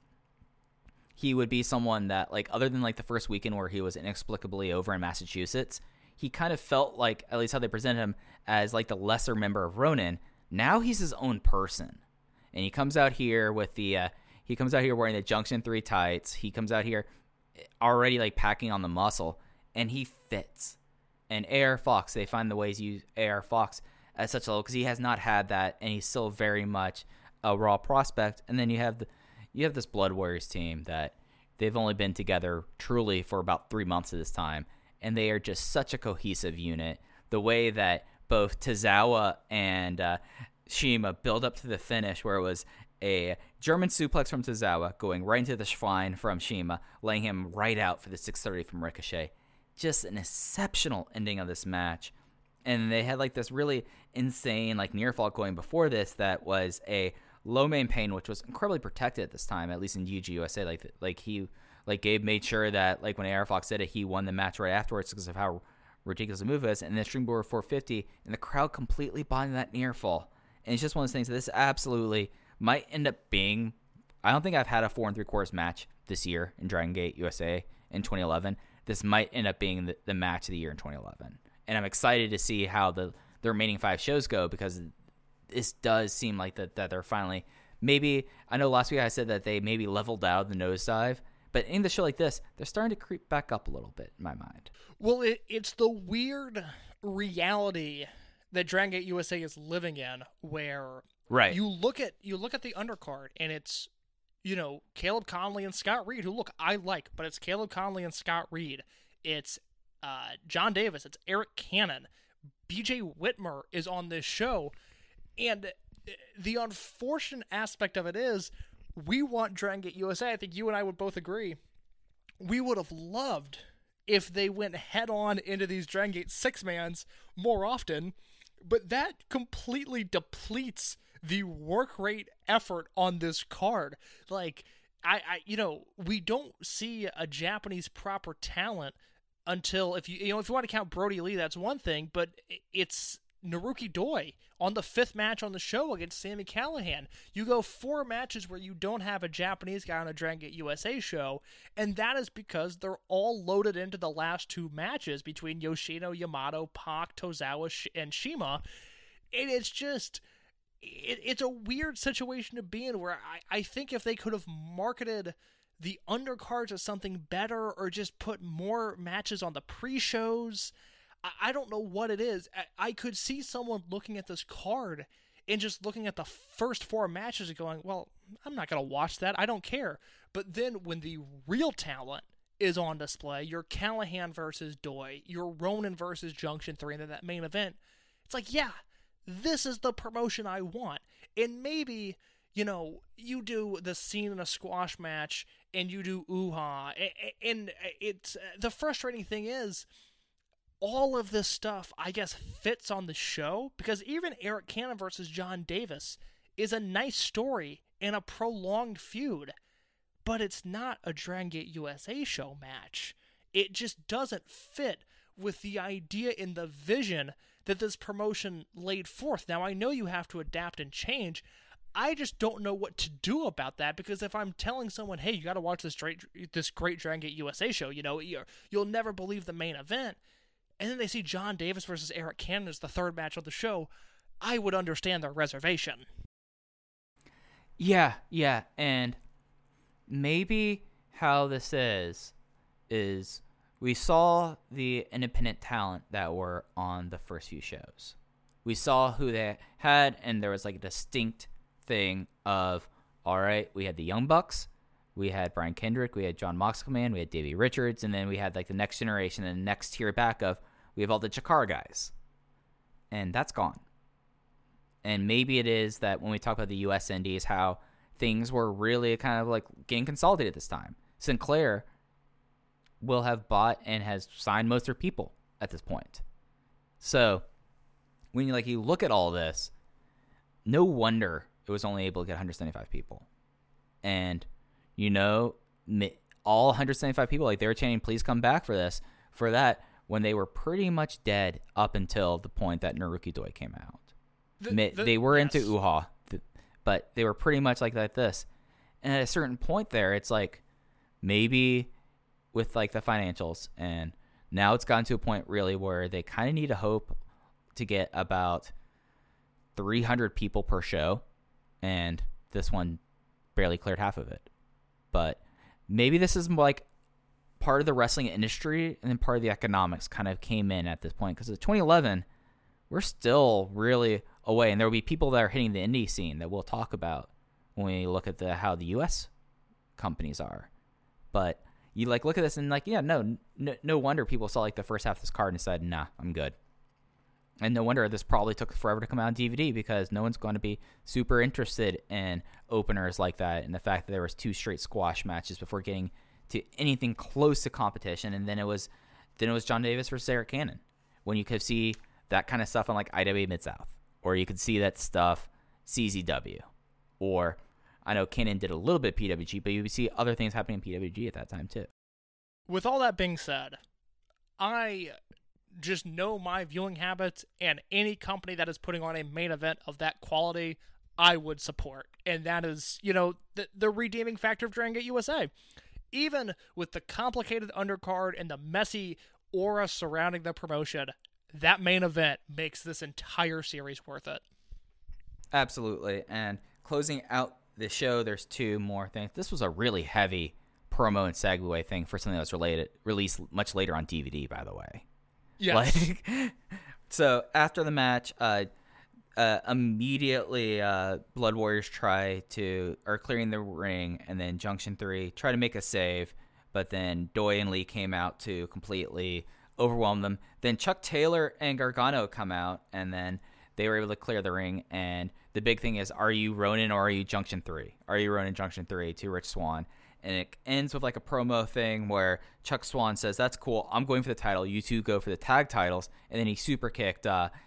he would be someone that, like, other than, like, the first weekend where he was inexplicably over in Massachusetts, he kind of felt like, at least how they presented him, as, like, the lesser member of Ronin. Now he's his own person. And he comes out here with he comes out here wearing the Junction 3 tights. He comes out here already, like, packing on the muscle, and he fits. And AR Fox, they find the ways to use AR Fox at such a level, because he has not had that, and he's still very much a raw prospect. And then you have this Blood Warriors team that they've only been together truly for about 3 months at this time, and they are just such a cohesive unit. The way that both Tozawa and Shima build up to the finish, where it was a German suplex from Tozawa going right into the Schwein from Shima, laying him right out for the 630 from Ricochet. Just an exceptional ending of this match. And they had, like, this really insane, like, near fall going before this that was a low main pain, which was incredibly protected at this time, at least in UGUSA. Like Gabe made sure that, like, when AR Fox did it, he won the match right afterwards because of how ridiculous the move is. And then Springboard 450, and the crowd completely bought into that near fall. And it's just one of those things that this absolutely might end up being. I don't think I've had a 4 3/4 match this year in Dragon Gate USA in 2011. This might end up being the match of the year in 2011. And I'm excited to see how the remaining 5 shows go, because this does seem like that they're finally, maybe, I know last week I said that they maybe leveled out the nosedive, but in the show like this, they're starting to creep back up a little bit in my mind. Well, it's the weird reality that Dragon Gate USA is living in, where right. you look at the undercard, and it's, you know, Caleb Conley and Scott Reed, who, look, I like, but it's Caleb Conley and Scott Reed. It's John Davis. It's Eric Cannon. BJ Whitmer is on this show. And the unfortunate aspect of it is, we want Dragon Gate USA. I think you and I would both agree. We would have loved if they went head on into these Dragon Gate 6-mans more often, but that completely depletes the work rate effort on this card. Like, we don't see a Japanese proper talent until, if you want to count Brody Lee, that's one thing, but it's Naruki Doi on the 5th match on the show against Sami Callihan. You go 4 matches where you don't have a Japanese guy on a Dragon Gate USA show, and that is because they're all loaded into the last 2 matches between Yoshino, Yamato, Pac, Tozawa, and Shima. And it's just... It's a weird situation to be in where I think if they could have marketed the undercards as something better or just put more matches on the pre-shows... I don't know what it is. I could see someone looking at this card and just looking at the first 4 matches and going, well, I'm not going to watch that. I don't care. But then when the real talent is on display, your Callihan versus Doi, your Ronin versus Junction 3, and then that main event, it's like, yeah, this is the promotion I want. And maybe, you do the scene in a squash match and you do Uha. And it's the frustrating thing is, all of this stuff, I guess, fits on the show because even Eric Cannon versus John Davis is a nice story and a prolonged feud, but it's not a Dragon Gate USA show match. It just doesn't fit with the idea and the vision that this promotion laid forth. Now, I know you have to adapt and change. I just don't know what to do about that because if I'm telling someone, hey, you got to watch this great Dragon Gate USA show, you'll never believe the main event, and then they see John Davis versus Eric Cannon as the 3rd match of the show, I would understand their reservation. Yeah, and maybe how this is we saw the independent talent that were on the first few shows. We saw who they had, and there was like a distinct thing of, all right, we had the Young Bucks, we had Brian Kendrick, we had John Moxley, we had Davey Richards, and then we had like the next generation and the next tier back of, we have all the Chikara guys. And that's gone. And maybe it is that when we talk about the US Indies, how things were really kind of like getting consolidated this time. Sinclair will have bought and has signed most of their people at this point. So when you look at all this, no wonder it was only able to get 175 people. And, all 175 people, like they were chanting, please come back for this, for that, when they were pretty much dead up until the point that Naruki Doi came out. They were into Uha, but they were pretty much like this. And at a certain point there, it's like maybe with like the financials, and now it's gotten to a point really where they kind of need to hope to get about 300 people per show, and this one barely cleared half of it. But maybe this is like part of the wrestling industry, and then part of the economics kind of came in at this point, because in 2011 we're still really away, and there will be people that are hitting the indie scene that we'll talk about when we look at how the US companies are. But you look at this and no wonder people saw like the first half of this card and said, nah, I'm good. And no wonder this probably took forever to come out on DVD, because no one's going to be super interested in openers like that, and the fact that there was 2 straight squash matches before getting to anything close to competition. And then it was John Davis versus Eric Cannon, when you could see that kind of stuff on like IWA Mid-South, or you could see that stuff CZW, or I know Cannon did a little bit PWG, but you would see other things happening in PWG at that time too. With all that being said, I just know my viewing habits, and any company that is putting on a main event of that quality, I would support. And that is, the redeeming factor of Dragon Gate USA. Even with the complicated undercard and the messy aura surrounding the promotion, that main event makes this entire series worth it. Absolutely. And closing out the show, there's 2 more things. This was a really heavy promo and segue thing for something that was released much later on DVD, by the way. Yes. So after the match, immediately Blood Warriors are clearing the ring, and then Junction 3 try to make a save, but then Doi and Lee came out to completely overwhelm them. Then Chuck Taylor and Gargano come out, and then they were able to clear the ring. And the big thing is, are you Ronin or are you Junction 3? Are you Ronin Junction 3 to Rich Swann? And it ends with like a promo thing where Chuck Swan says, that's cool, I'm going for the title, you 2 go for the tag titles. And then he super kicked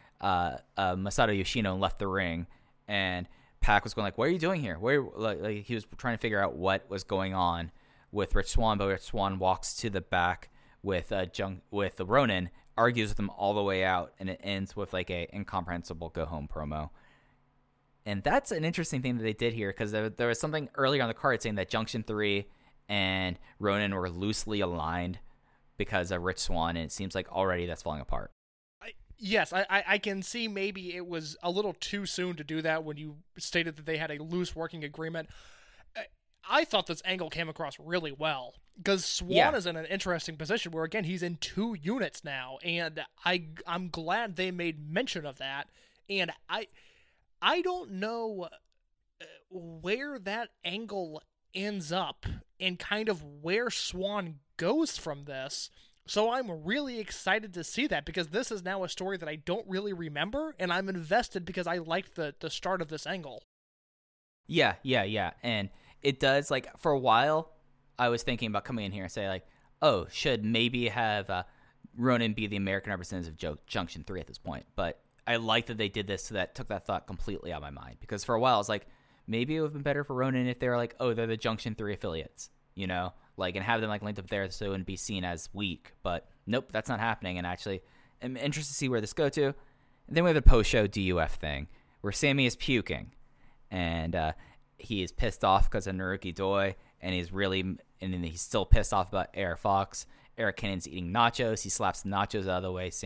Masato Yoshino and left the ring. And Pac was going like, what are you doing here? He was trying to figure out what was going on with Rich Swann, but Rich Swann walks to the back with the Ronin, argues with him all the way out, and it ends with like a incomprehensible go home promo. And that's an interesting thing that they did here, because there was something earlier on the card saying that Junction 3 and Ronin were loosely aligned because of Rich Swann, and it seems like already that's falling apart. Yes, I can see maybe it was a little too soon to do that when you stated that they had a loose working agreement. I thought this angle came across really well, because Swann is in an interesting position where, again, he's in 2 units now, and I'm glad they made mention of that. And I don't know where that angle ends up and kind of where Swann goes from this. So I'm really excited to see that, because this is now a story that I don't really remember, and I'm invested because I liked the start of this angle. Yeah. And it does, like, for a while, I was thinking about coming in here and say, like, oh, should maybe have Ronin be the American representative of Junction 3 at this point. But I like that they did this, so that took that thought completely out of my mind. Because for a while, I was like, maybe it would have been better for Ronin if they were like, oh, they're the Junction 3 affiliates, you know? Like, and have them like linked up there so it wouldn't be seen as weak. But nope, that's not happening. And actually, I'm interested to see where this go to. And then we have the post-show DUF thing, where Sammy is puking. And he is pissed off because of Naruki Doi. And he's still pissed off about Eric Fox. Eric Cannon's eating nachos. He slaps the nachos out of the way.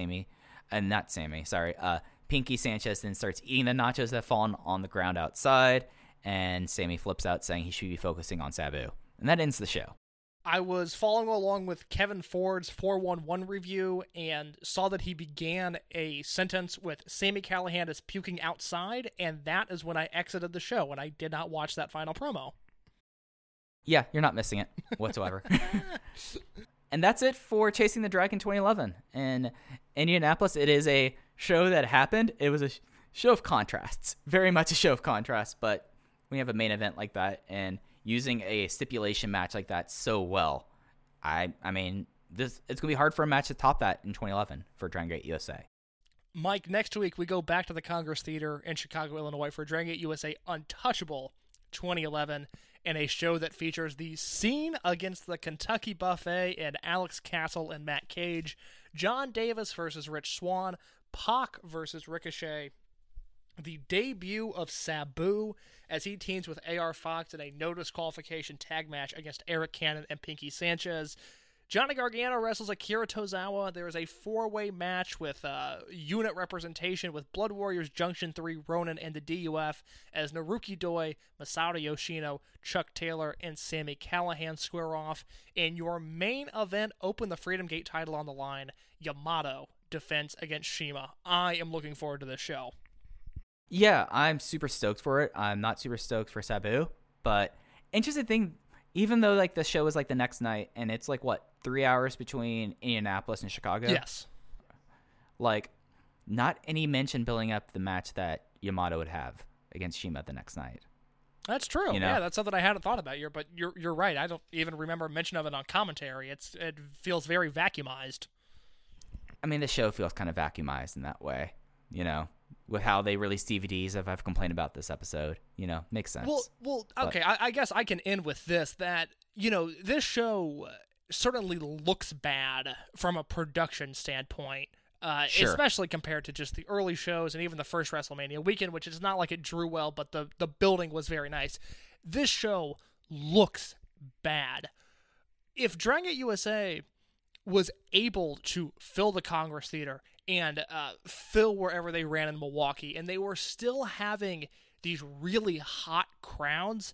Pinky Sanchez then starts eating the nachos that fall on the ground outside. And Sammy flips out, saying he should be focusing on Sabu. And that ends the show. I was following along with Kevin Ford's 411 review and saw that he began a sentence with Sami Callihan is puking outside, and that is when I exited the show, and I did not watch that final promo. Yeah, you're not missing it whatsoever. And that's it for Chasing the Dragon 2011. In Indianapolis, it is a show that happened. It was a show of contrasts, very much a show of contrasts, but when you have a main event like that and using a stipulation match like that so well, I mean, it's going to be hard for a match to top that in 2011 for Dragon Gate USA. Mike, next week we go back to the Congress Theater in Chicago, Illinois for Dragon Gate USA Untouchable 2011, and a show that features the Scene against the Kentucky Buffet and Alex Castle and Matt Cage, John Davis versus Rich Swann, Pac versus Ricochet, the debut of Sabu as he teams with AR Fox in a no disqualification tag match against Eric Cannon and Pinky Sanchez. Johnny Gargano wrestles Akira Tozawa. There is a 4-way match with unit representation with Blood Warriors Junction 3, Ronin, and the DUF as Naruki Doi, Masato Yoshino, Chuck Taylor, and Sami Callihan square off. In your main event, open the Freedom Gate title on the line. Yamato defense against CIMA. I am looking forward to this show. Yeah, I'm super stoked for it. I'm not super stoked for Sabu, but interesting thing, even though like the show is like the next night and it's like what, 3 hours between Indianapolis and Chicago? Yes. Like, not any mention building up the match that Yamato would have against CIMA the next night. That's true. You know? Yeah, that's something I hadn't thought about here, but you're right. I don't even remember mention of it on commentary. It feels very vacuumized. I mean, the show feels kind of vacuumized in that way, you know, with how they release DVDs. If I've complained about this episode, you know, makes sense. Well, okay. I guess I can end with this, that, you know, this show certainly looks bad from a production standpoint, sure, especially compared to just the early shows and even the first WrestleMania weekend, which is not like it drew well, but the building was very nice. This show looks bad. If Dragon Gate USA was able to fill the Congress Theater and fill wherever they ran in Milwaukee, and they were still having these really hot crowds,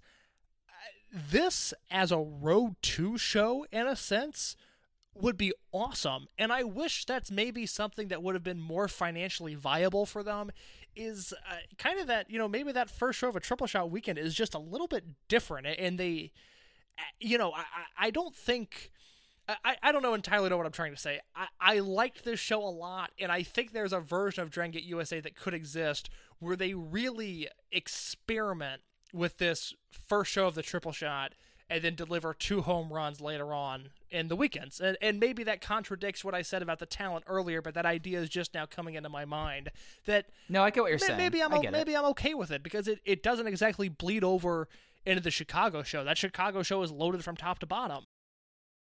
this as a Road 2 show, in a sense, would be awesome. And I wish that's maybe something that would have been more financially viable for them, is kind of that, you know, maybe that first show of a Triple Shot weekend is just a little bit different. And they, you know, I don't think... I don't entirely know what I'm trying to say. I liked this show a lot, and I think there's a version of Dragon Gate USA that could exist where they really experiment with this first show of the Triple Shot and then deliver 2 home runs later on in the weekends. And maybe that contradicts what I said about the talent earlier, but that idea is just now coming into my mind. That no, I get what you're saying. Maybe I'm okay with it, because it doesn't exactly bleed over into the Chicago show. That Chicago show is loaded from top to bottom.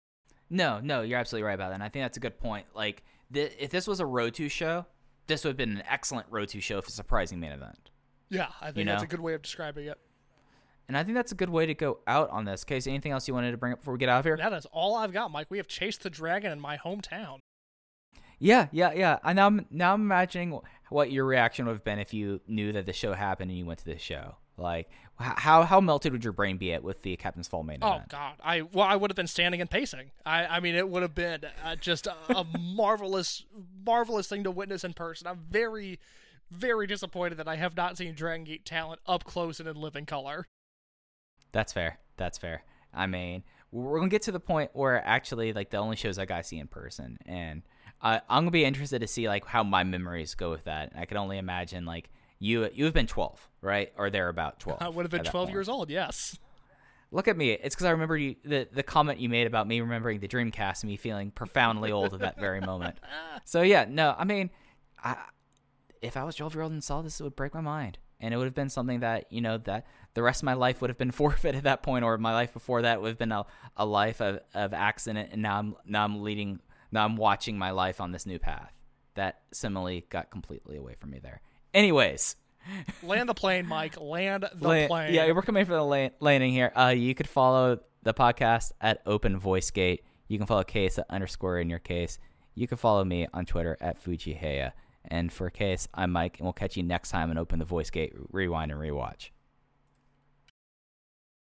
No, you're absolutely right about that. And I think that's a good point. Like, if this was a Road to show, this would have been an excellent Road to show for a surprising main event. Yeah, I think that's a good way of describing it. And I think that's a good way to go out on this. Casey, anything else you wanted to bring up before we get out of here? That is all I've got, Mike. We have Chase the Dragon in my hometown. Yeah. And now I'm imagining what your reaction would have been if you knew that the show happened and you went to this show. Like, how melted would your brain be with the Captain's Fall main event? Oh God, I would have been standing and pacing. I mean, it would have been just a marvelous thing to witness in person. I'm very, very disappointed that I have not seen Dragon Gate talent up close and in living color. That's fair. I mean, we're gonna get to the point where actually, like, the only shows I got to see in person, and I'm gonna be interested to see like how my memories go with that. I can only imagine like. You've been 12, right? Or they're about 12. I would have been 12 years old, yes. Look at me. It's because I remember the comment you made about me remembering the Dreamcast and me feeling profoundly old at that very moment. So, yeah, no, I mean, if I was 12-year-old and saw this, it would break my mind. And it would have been something that, that the rest of my life would have been forfeit at that point, or my life before that would have been a life of accident, and now I'm watching my life on this new path. That similarly got completely away from me there. Anyways. Land the plane, Mike. Land the plane. Yeah, we're coming for the landing here. You could follow the podcast at Open VoiceGate. You can follow Case at _ in your case. You can follow me on Twitter at Fujiheya. And for Case, I'm Mike, and we'll catch you next time on Open the VoiceGate Rewind and Rewatch.